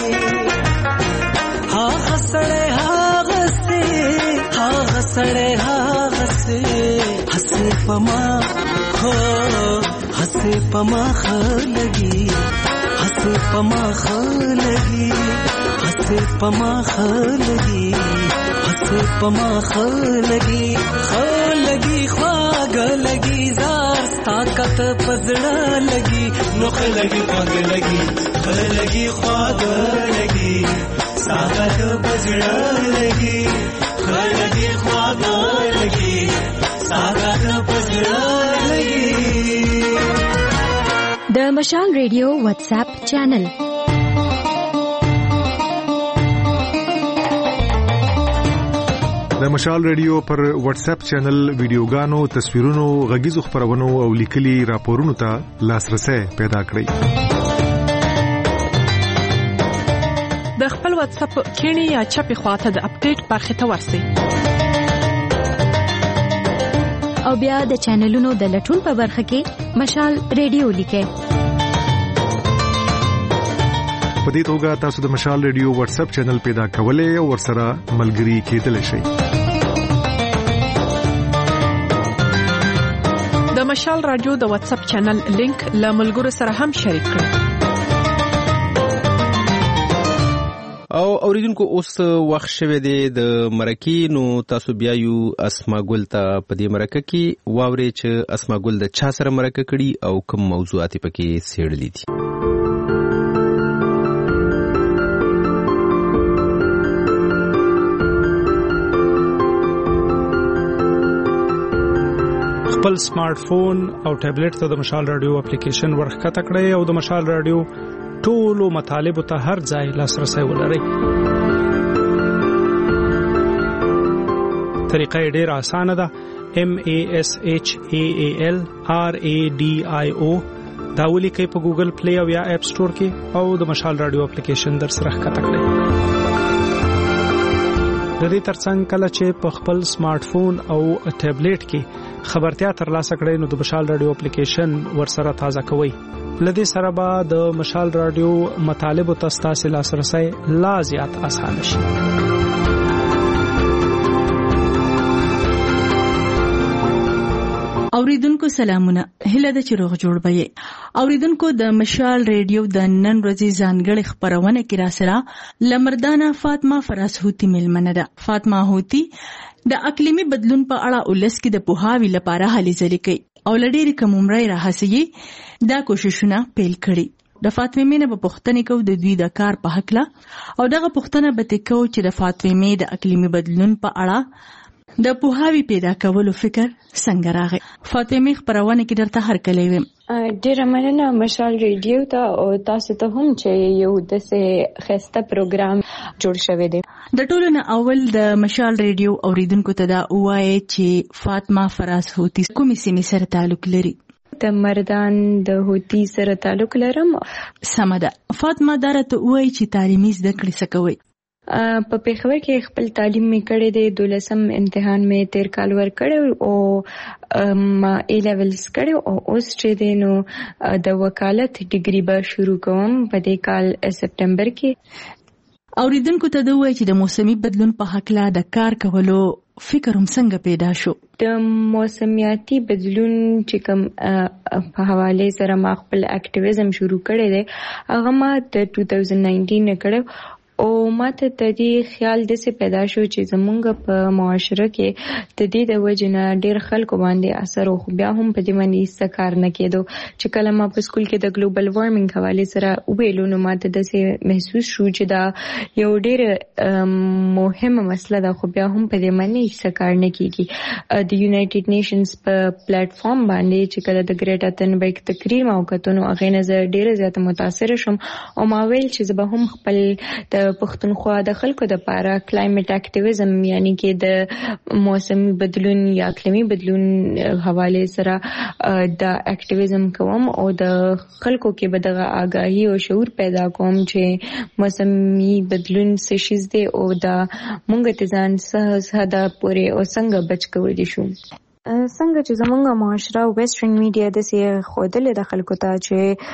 हागसड़े हागसे हागसड़े हागसे हसे पमा खो हसे पमा खलगी हसे पमा खलगी हसे पमा खलगी हसे पमा खलगी खलगी ख्वाग लगी जार ताकत पजड़ा लगी मुख लगी खाग लगी लगी खाग लगी ताकत पजड़ा लगी लगी खाग लगी ताकत पजड़ा लगी द मशाल रेडियो व्हाट्सएप चैनल د مشال ریډیو پر واتس اپ چینل ویډیوګانو تصویرونو غږیزو خبرونو او لیکلي راپورونو ته لاسرسي پیدا کړئ د خپل واتس اپ کینی یا چپی خواته د اپډیټ برخه ته ورسئ او بیا د چینلونو د لټون په برخه کې مشال ریډیو لیکئ په دې توګه تاسو د مشال ریډیو واتس اپ چینل پیدا کولای او ورسره ملګري کېدلی شئ. د مشال رادیو د واتس اپ چینل لینک له ملګرو سره هم شریک کړئ. او اوریدونکو اوس وخت شوه دی د مرکې نو تاسو بیا یو اسما ګل ته په دې مرکه کې واوري چې اسما ګل د چا سره مرکه کړي او کوم موضوعات پکې سیړلې دي. خپل سمارټ فون او ټابلیټ ته د مشال رادیو اپلیکیشن ورخکته کړئ او د مشال رادیو ټولو مطالب ته هر ځای لاسرسي ولرئ. طریقه ډېره اسانه ده. MASHALRADIO دا ولیکئ په ګوګل پلی او یا اپ سٹور کې او د مشال رادیو اپلیکیشن در سره ښکته کړئ. د دې ترڅنګ کله چې په خپل سمارټ فون او ټابلیټ کې خبرتیا ترلاسه کړئ نو د مشال رادیو اپلیکیشن ورسره تازه کوئ. لدې سره به د مشال رادیو مطالب او تاسو لاسرسي لا زیات آسان شي. اوریدونکو سلامونه، هله د چروغ جوړ بې. اوریدونکو د مشال ریډیو د نن ورځې ځانګړي خبرونه کې را سره لمردانه فاطمه فراس هوتی ملمنه ده. فاطمه هوتی د اقلیمي بدلون په اړه ولس کې د پوهاوي لپاره هلې ځلې کوي او لډېری کوم عمره راهسي دا کوششونه پیل کړي. د فاطمه مینه په پښتنې کو د دوی د کار په حق لا او دغه پښتنه به تکو چې د فاطمه د اقلیمي بدلون په اړه د پوهاوي پیدا کولو فکر څنګه راغی. فاطمه خبرونه کې درته هر کله ویم. ډیره مننه مشال ریډیو ته او تاسو ته هم چې یو داسې خسته پروګرام جوړ شوی دی. د ټولو نه اول د مشال ریډیو اوریدونکو ته دا وایي چې فاطمه فراس هوتی کومې سیمې سره تعلق لري؟ د مردان د هوتی سره تعلق لرم. سمه ده. فاطمه درته وایي چې تعلیمي زده کړې څه کوي؟ په پیښور کې خپل تعلیم می کړی دی. 12م امتحان می 13 کال ور کړی او ما ای لیولز کړی او اوس چې دی نو د وکالت ډیګري به شروع کوم په دې کال سپټمبر کې. اوریدونکو ته دوی چې د موسمي بدلون په حق لا د کار کولو فکر هم څنګه پیدا شو؟ د موسمیاتي بدلون چې کوم په حواله سره ما خپل اکټیویزم شروع کړی دی هغه ما د 2019 کړو او ماته د دې خیال دسه پیدا شو چې زمونږ په معاشره کې د دې د وجنه ډېر خلکو باندې اثر او بیا هم په دې باندې څه کار نه کېدو. چې کله ما په سکول کې د ګلوبل وارمنګ حواله سره ویلو نو ماته دسه محسوس شو چې دا یو ډېر مهمه مسله ده خو بیا هم په دې باندې څه کار نه کیږي. د یونایټډ نیشنز په پلیټ فارم باندې چې کله د ګریټا تنبرګ تقریر ما وکړو نو هغه نظر ډېر زیات متاثر شوم او ما ویل چې زه به هم خپل د پښتونخوا د خلکو د لپاره کلایمټ اکټیویزم یعنی کې د موسمي بدلون یا اقلیمي بدلون حواله سره د اکټیویزم کوم او د خلکو کې به د آگاهی او شعور پیدا کوم چې موسمي بدلون څه شي دی او دا مونږ ته ځان سه دا پورې او څنګه بچ کولی شو. څنګه چې زمونږ معاشره ویسټرن میډیا د سي خودلې د خلکو ته چې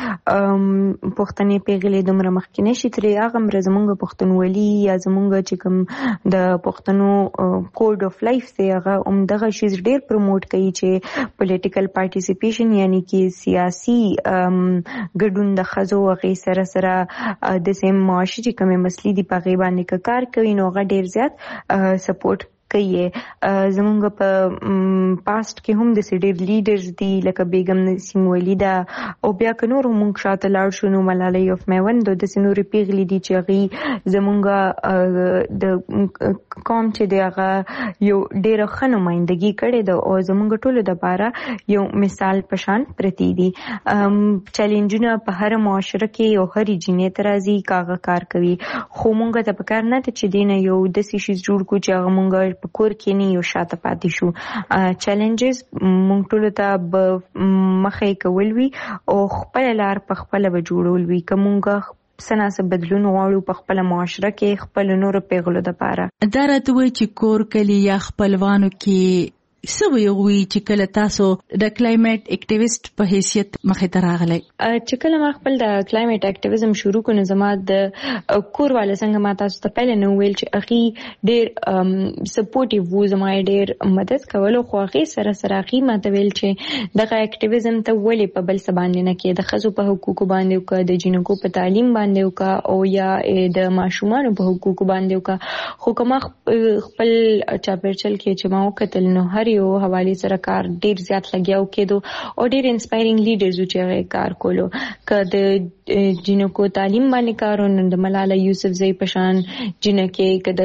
پښتني پیغلې دومره مخکینه شي ترې هغه زمونږ پښتونولي یا زمونږ چې کوم د پښتنو کوډ اف لایف دی هغه دغه شی ډېر پروموټ کوي چې پولیټیکل پارټیسیپیشن یعنی کې سیاسي ګډون د خزو غي سره سره د سیم معاشري چې کومه مسلې دی په غي باندې کار کوي نو هغه ډېر زیات سپورټ کوي. زمونږ په پاست کې هم د سډیر لیډرز دي لکه بیگم نسیم ولیدا او بیا که نور مونږ شاته لاړ شو نو ملالۍ اف میوند د سنوري پیغلې دي چې غي زمونږ د قوم چې دغه یو ډېر ښه نمائندګي کړې ده او زمونږ ټولو د لپاره یو مثال پشان پرتی دي. چیلنجونه په هر معاشره کې یو هرې جنې ترازی کاغه کار کوي خو مونږ ته پکار نه ته چې دینه یو د سې شي جوړ کو چې هغه مونږ په کور کې نه یو شاته پاتې شو. چیلنجز مونږ ټول ته مخې کول وی او خپل لار په خپل به جوړول وی کومګه سناسه بدلون غواړو په خپل معاشره کې خپل نور پیغلو د پاره. دا راته وی چې کور کلی یا خپلوانو کې څه ویوي چې کله تاسو د کلایمټ اکټیویسټ په حیثیت مخې ته راغلی؟ چې کله ما خپل د کلایمټ اکټیویزم شروع کړ نو زما د کور والے څنګه ما تاسو ته پهل نو ویل چې اخی ډېر سپورټیو وو، زما ډېر مدد کولو، خو اخی سره اخی ما ته ویل چې دغه اکټیویزم ته ولې په بل څه باندې نه کې، د ښځو په حقوقو باندې وکړه، د جنکو په تعلیم باندې وکړه او یا د ماشومانو په حقوقو باندې وکړه. خو کومه خپل چاپیرچل کې چې ما وکتل نو هر یو حواله سره کار ډیر زیات لګیاو کېدو او ډیر انسپایرینګ لیډرز چې کار کولو، که د جنکو تعلیم باندې کارونه د ملاله یوسفزئی پشان جنکه که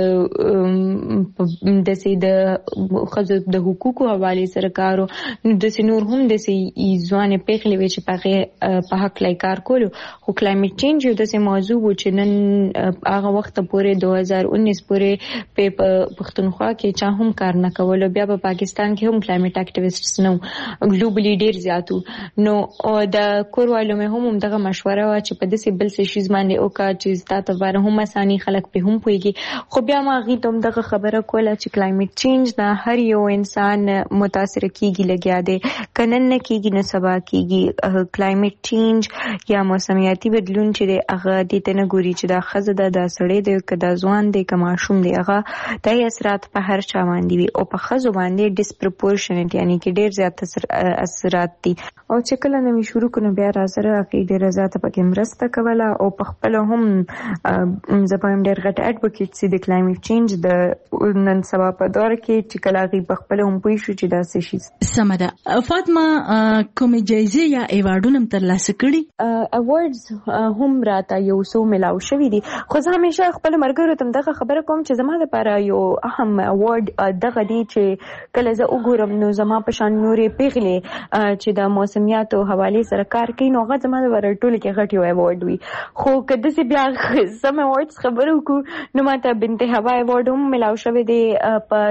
د سي د خزو د حقوقو حواله سره کارو د سنور هم د سي ځوان پیغلې وی چې په حق لای کار کولو. خو کلایمټ چینج یو د سي موضوع و چې نن هغه وخت پورې 2019 پورې په پښتونخوا کې چا هم کار نه کولو، بیا په پاکستان کې هم کلایمټ اکټیویسټس نو ګلوبلی ډیر زیاتو نو د کوروالو مې هم دغه مشوره چې په دې بل څه شي باندې او کا چې تاسو لپاره هم اساني خلک په هم پويږي. خو بیا ما غي ته دغه خبره کوله چې کلایمټ چینج نه هر یو انسان متاثر کیږي، لګیا دی کنن نه کیږي نه سبا کیږي. کلایمټ چینج یا موسمیاتي بدلون چې هغه د تنه ګوري چې دا خزه د سړې د کدا ځوان دی کما شوم دی، هغه د اثرات په هر چا باندې وي او په خزو باندې ډیسپروپورشنټ یعنی کې ډیر زیات اثرات دي. او چې کله نو شروع کړو بیا راځره کې ډیر زیات پکې مرسته کوله او په خپل هم زپایم ډیر غټ اډوکیټ سي د کلایمټ چینج د نن سبا په دور کې چې کله غي په خپل هم پوي شو چې دا څه شي. سمده فاطمه، کومې جایزې یا ایوارډونه ترلاسه کړي؟ ایوارډز هم راته یو څو ملاو شوي دي، خو زه همیشه خپل مرګرو ته دغه خبره کوم چې زما لپاره یو اهم ایوارډ دغه دی چې کله زه وګورم نو زما په شان نورې پیغلې چې د موسمیاتو حواله سره کار کوي نو هغه زما لپاره ټول کې غټ یو ایوارډ وي. خو کله چې بیا سم ایوارډز خبرو کو نو ماته بنت هوا ایوارډ هم ملاو شوی دی په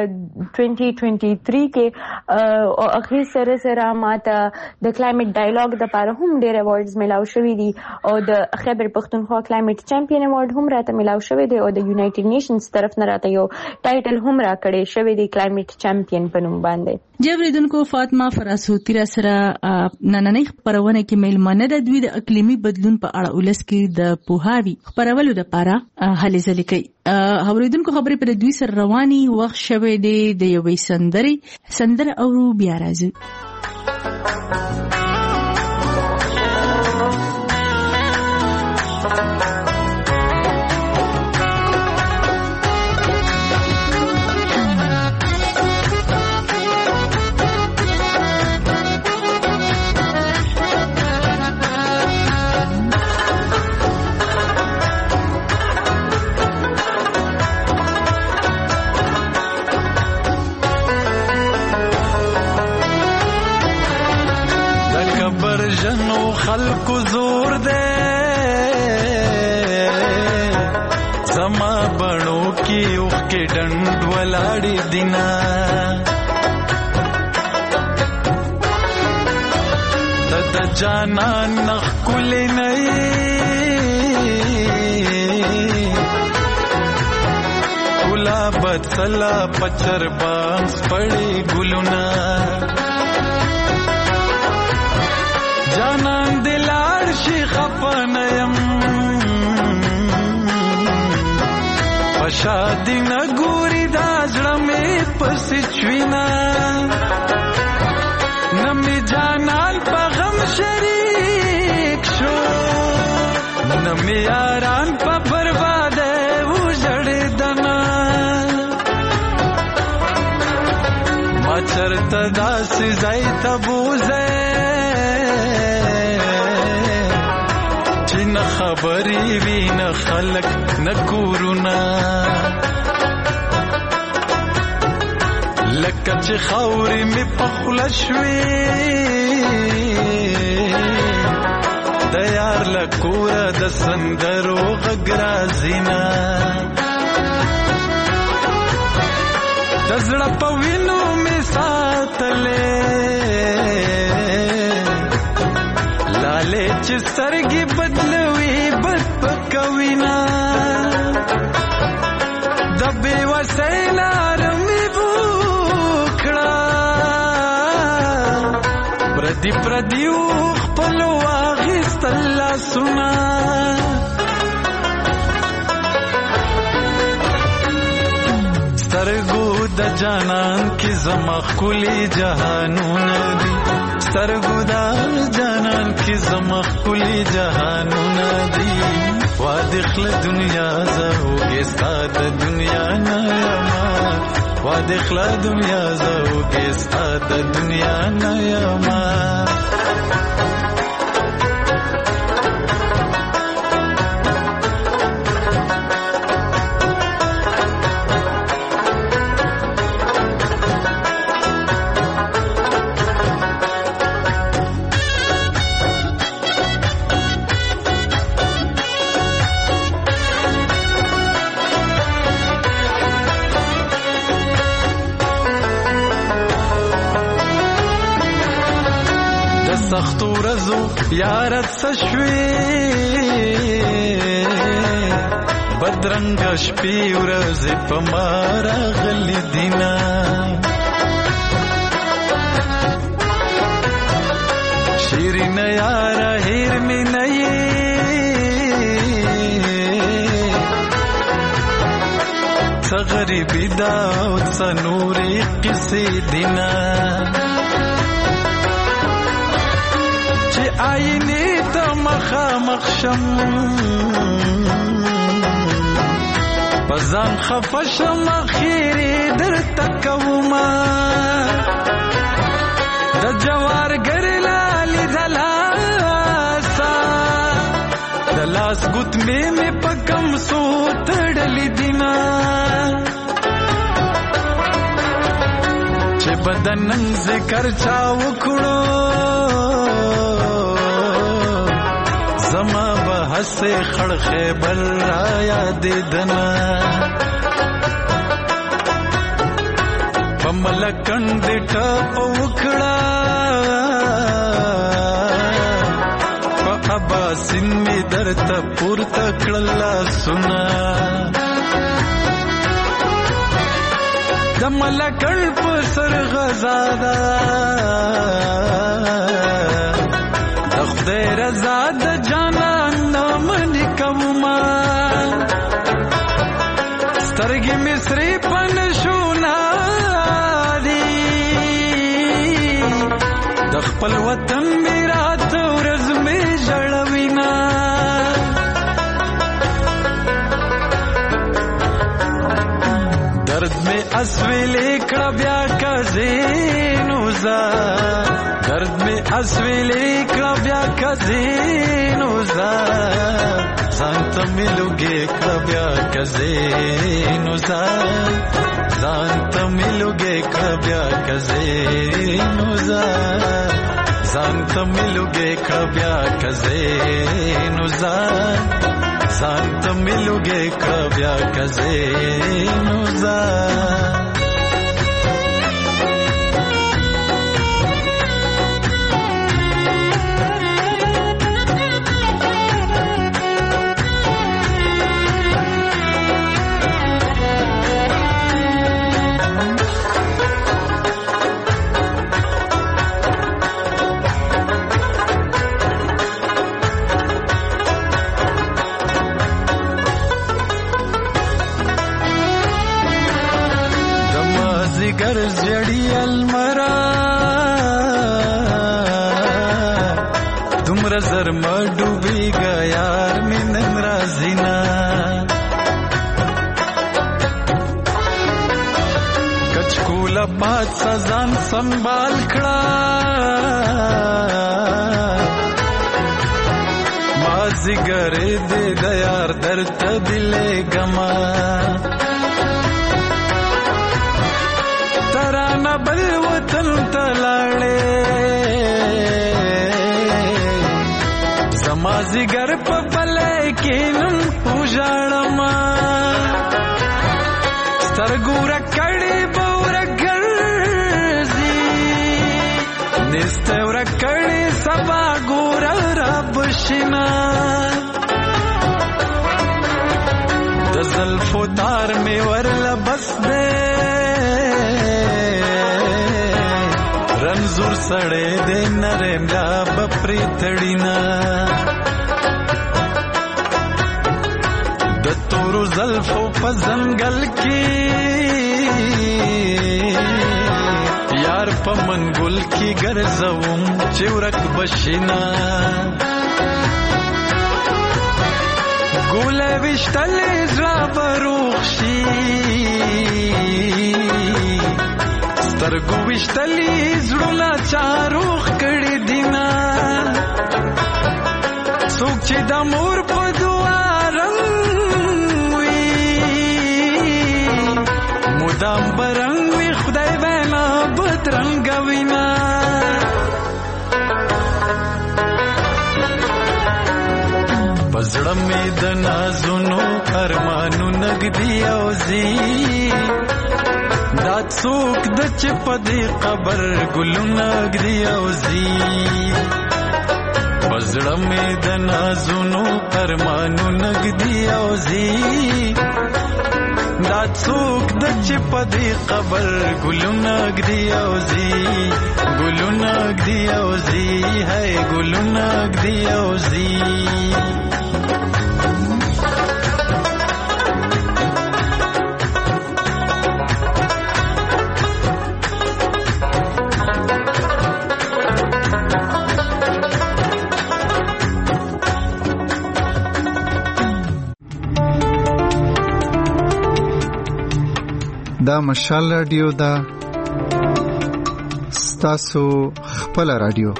2023 کې او اخر سره ماته د کلایمټ ډایلاګ د لپاره هم ډېر ایوارډز ملاو شوی دي او د خیبر پختونخوا کلایمټ چمپیون ایوارډ هم راته ملاو شوی دی او د یونایټډ نیشنز طرف نه راته یو ټایټل هم راکړی شوی دی کلایمټ چمپیون په نوم باندې. جوړیدونکو فاطمه فراسوتی را سره نننۍ خبرونه کې میلمنه د دوی د اقلیمي بدلون په اړه ولس کې د پوهاوی خبرولو لپاره هلې ځلې کوي. اوریدونکو خبرې پر دوی سره رواني وخت شوه دی د یوې سندره او بیا راځي. خلق زور دے زما بڼو کی اوخ کې ډند ولاړې دینا د جانان نخ کول نه ګلاب تلا پچر بانس پړې ګلونا جانان دلار شي خپنیم پشادی نګوري دا زړه مې پس چوينا نمي جانان په غم شریک شو نمي یاران په برباد وژړې دنا ما چرته داسې ځای ته بوزه نه خبرې وی نه خلق نه کورونا لکه چې خاورې مې په خوله شوې د یار له کوره د سندرو غږ راځي نه د زړه په وینو مې ساتلې لاله چې سترګې بدلوي بد پکوينا د بې وسیله رمې وکړه پردیو خپل واغستل لاسونه سترګو د جانان کې زما خولي جهانونه دي سترګو د جانان کې زما خولي جهانونه دي وادخل دنیا زوګي ستاد دنیا نه یما وادخل دنیا زوګي ستاد دنیا نه یما سختو رزو یارت سشوی بدرنگ شپی ورز پمارا غلی دینا شیرین یارا هیر می نئی سغریبی داود سنوری کسی دینا آینی تا مخامخ شم بزان خفشم خیری در تکوما دا جوار گرلالی دلاسا دلاس گت میں پکم سو تڑلی دینا چه بدنن ذکر چاو کھڑو زما بحث خړ خیبر را یاد دنا پملکند ټپ وکړه په اباسین می درته پورته کړل سنا د ملکل په سر غزادا خدای رضا د جانان نامن کوما سترګې مصری پن شونا دی د خپل وطن میرا تورز می جړوینا درد می اسویلې کړه بیا کزینو زا درد میں اسویلې کړه بیا کزینو زا ځانت ملوګې کړه بیا کزینو زا ځانت ملوګې کړه بیا کزینو زا ځانت ملوګې کړه بیا کزینو زا ځانت ملوګې کړه بیا کزینو زا گر جڑی المرا تمرا زر ما ڈوبی گا یار میں ناراضینا کچکولا پات سزان سنبھال کھڑا مازی گر دے دیار درد دلے گما ترانا بل وطن تلاړې زمازي گر په بلې کې نن پوجاړما سترګور کړي بور ګرځي نستور کړي سبا ګور رب شنا د زلفو تار می ورل بس دې زور سړې دې نرم لا بپری تړینا د تورو زلفو په زنګل کې یار په منګل کې ګرځوم چې ورک بشینا ګولې وشتلې زړه بروخشي سترګو وشتلې زړه چاروخ کړي دینا څوک چې د مور په دوارم وي مدام برنګ وي خدای وینا بدرنګ وینا پزړه مې د نازونو ارمانو نګدي او زی دا څوک د چې په دې قبر ګلونه نګدي او زی پزړه مې د نازونو ارمانو نګدي او زی دا څوک د چې په دې قبر ګلونه نګدي او زی ګلونه نګدي او زی هي ګلونه نګدي او زی دا مشال رادیو دا ستاسو خپل رادیو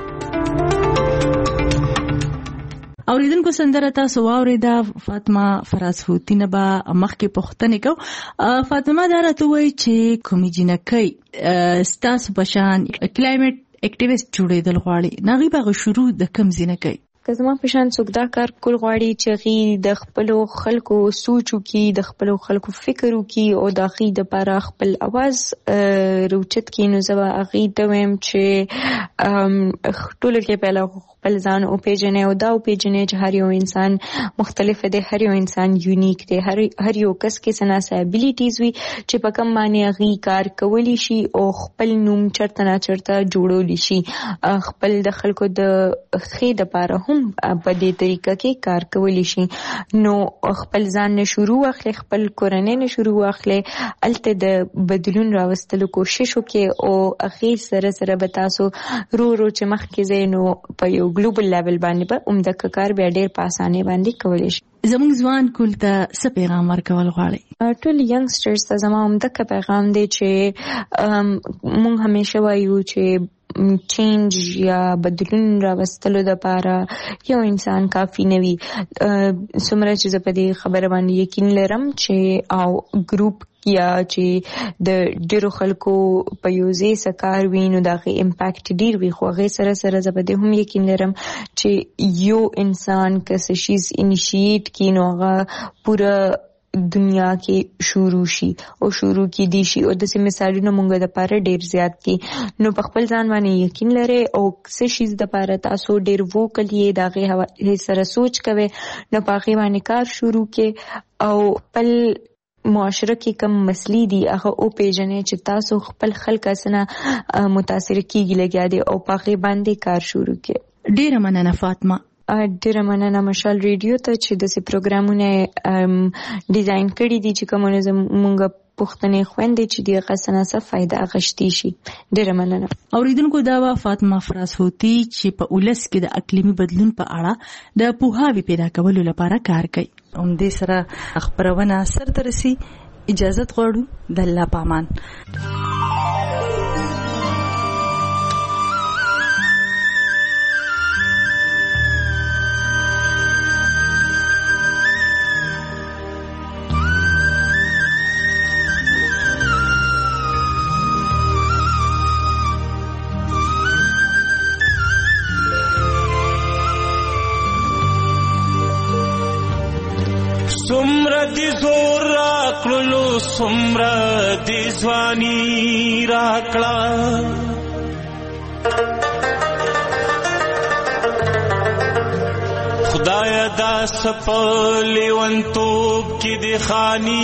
اوریدونکو سندره تاسو واوریدا فاطمه فراز هوتی نه با مخکې پوښتنه کو فاطمه دا راته وایي چې کومې جنکۍ ستاسو بشان کلایمټ اکټیویسټ جوړېدل غواړي ناغي به شروع د کم جنکۍ که زما په شان څوک دا کار کول غواړي چې غي د خپلو خلکو سوچو کې د خپلو خلکو فکرو کې او د غي د لپاره خپل आवाज روچت کې نو زما غي ته ويم چې ټول کې پهلا خپل ځان او پیژنې او دا او پیژنې چې هر یو انسان مختلف دی هر یو انسان یونیک دی هر یو کس کې سناسه ابیلیټیز وي چې په کوم باندې غي کار کولی شي او خپل نوم چرته نه چرته جوړولی شي خپل د خلکو د خې د لپاره هم په دې طریقه کې کار کولی شي نو خپل ځان نه شروع اخلي خپل کورنۍ نه شروع اخلي الته د بدلون راوستلو کوشش وکي او اخی سره سره به تاسو رو چې مخکې زینو په یو ګلوبل لیول باندې به عمده کار به ډېر په اسانه باندې کولی شي زموږ ځوان کول ته څه پیغام ورکول غواړي ټول ینګسټرز ته زما عمده پیغام دی چې مونږ همیشه وایو چې چینج یا بدلون راوستلو د لپاره یو انسان کافی نه وي څومره چې په دې خبره باندې یقین لرم چې او ګروپ یا چې د ډیرو خلکو په یوځای سکار وینو دغه امپاکټ ډیر وي خو هغه سره سره زبده هم یقین لرم چې یو انسان کس شیز انیشیټ کینو هغه پورا دنیا کې شروع شي او شروع کې دي شي او د سیمه مثالونو مونږ د پاره ډیر زیات دي نو په خپل ځان باندې یقین لرئ او څه شي د پاره تاسو ډیر وکړئ دغه سره سوچ کوئ نو په هغه باندې کار شروع کې او خپل معاشره کې کوم مسلې دي هغه او پیژنې چې تاسو خپل خلک سره متاثر کیږي لګیا دي او په هغه باندې کار شروع کې ډیر مننه فاطمه ډیره مننه مشال ریډیو ته چې د سې پروګرامونه ډیزاین کړی دي چې کومه مونږ پښتنې خويندې چې د غسناسه فائدہ غشتي شي ډیره مننه اوریدونکو دا وا فاطمه فراز هوتی چې په اولس کې د اقلیمي بدلون په اړه د پوهاوی پیدا کولو لپاره کار کوي دې سره خبرونه سره رسي اجازه غواړو د الله پامان سمرا دی زور راکلو سمرا دی ځواني راکړه خدای دا سپلی ونتوب کی دی خانی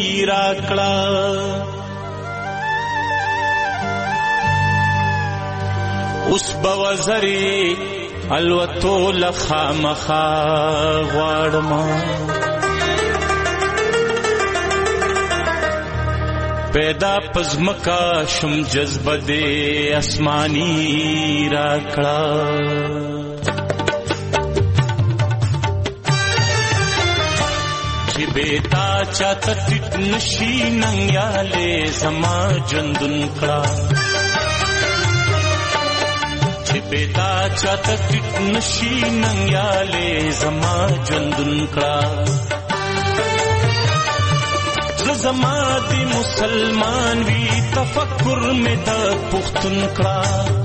راکړه اوس بوزري الوتو لخا مخا غواړم پیدا پزمکا شم جذبه دې اسماني راکړه چې بیتا چاته ټټ نشي ننګیاله زما جندن کړه چې بیتا چاته ټټ نشي ننګیاله زما جندن کړه زما دی مسلمان وی تفکر میں دا پختون کړه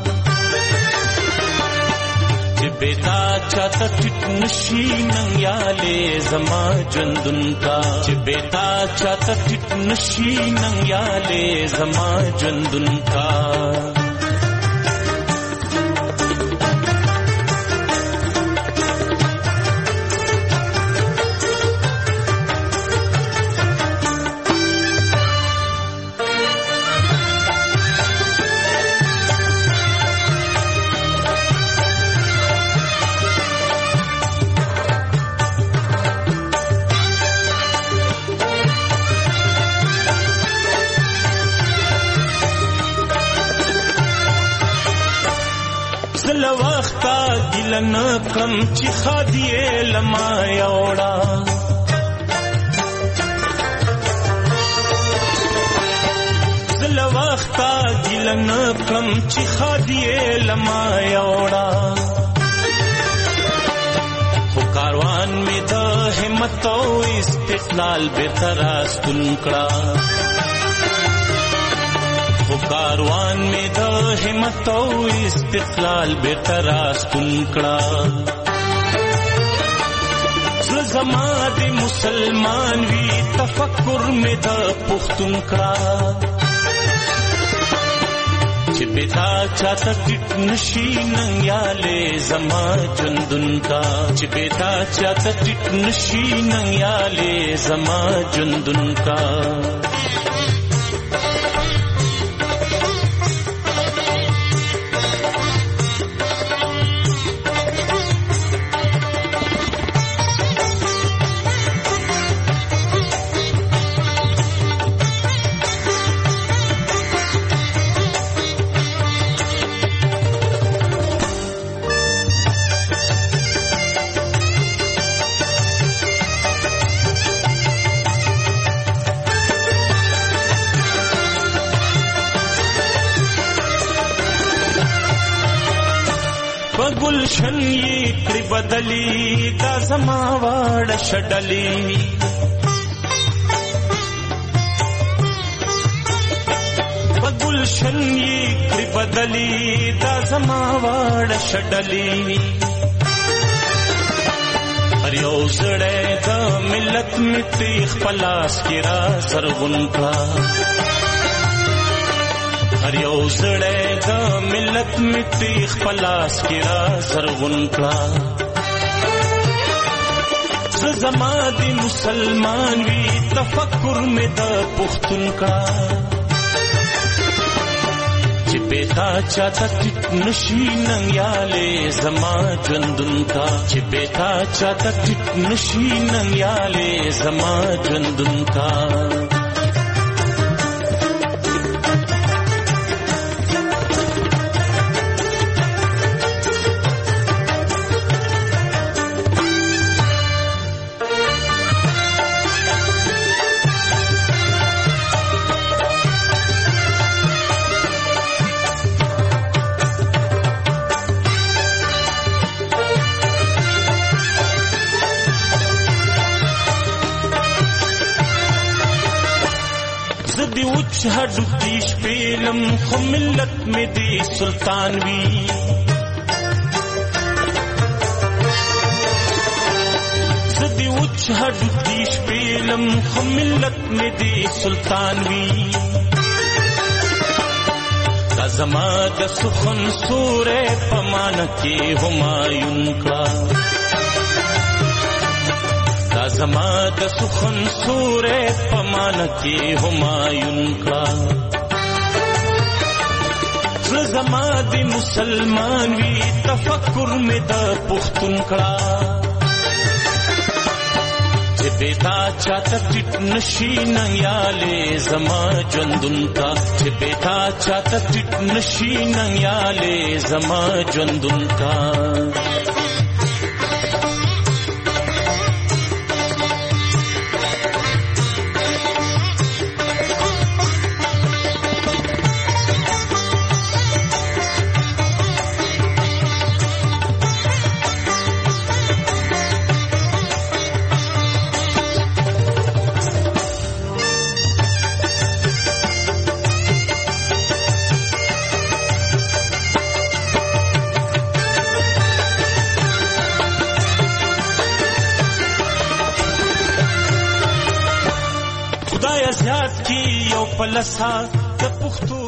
چې بیتا چاته ټټ نشي ننګیاله زما جندن کا چې بیتا چاته ټټ نشي ننګیاله زما جندن کا ګلن کم چې خادیه لما یوړا زل وخت ګلن کم چې خادیه لما یوړا خو کاروان می د همت او استقلال به تراستون کړه کاروان میں دا همت او استقلال بے تراستون کړه زما دی مسلمان وی تفکر میں دا پختون کړه چې بیتا چاته ټټ نشي ننګیاله زما جندن کا چې بیتا چاته ټټ نشي ننګیاله زما جندن کا گلشن یہ کړي بدلی دا زما واړه شډلی گلشن یہ کړي بدلی دا زما واړه شډلی هر یو زړه د ملت میتی خپلاس کې را سرغون کړه هر یو زړه د ملت میتی خپلاس کې را سرغون کړه زما دی مسلمان وی تفکر میں د پختون کړه چې بیتا چاته ټټ نشي ننګیاله زما جندن کا چې بیتا چاته ټټ نشي ننګیاله زما جندن کا हडू तीश पेलम खो मिल्लत में दे सुल्तानवी सदी उच्च हडू तीश पेलम खो मिल्लत में दे सुल्तानवी कज़मा द सुखन सूरे पमान के हुमायूं का زما د سخن سورې پمان کې همایون کا زما د مسلمان وی تفکر می د پښتون کړه چې بیتا چاته ټټ نشي ننګیاله زما ژوندون کا چې بیتا چاته ټټ نشي ننګیاله زما ژوندون کا پلسا د پښتو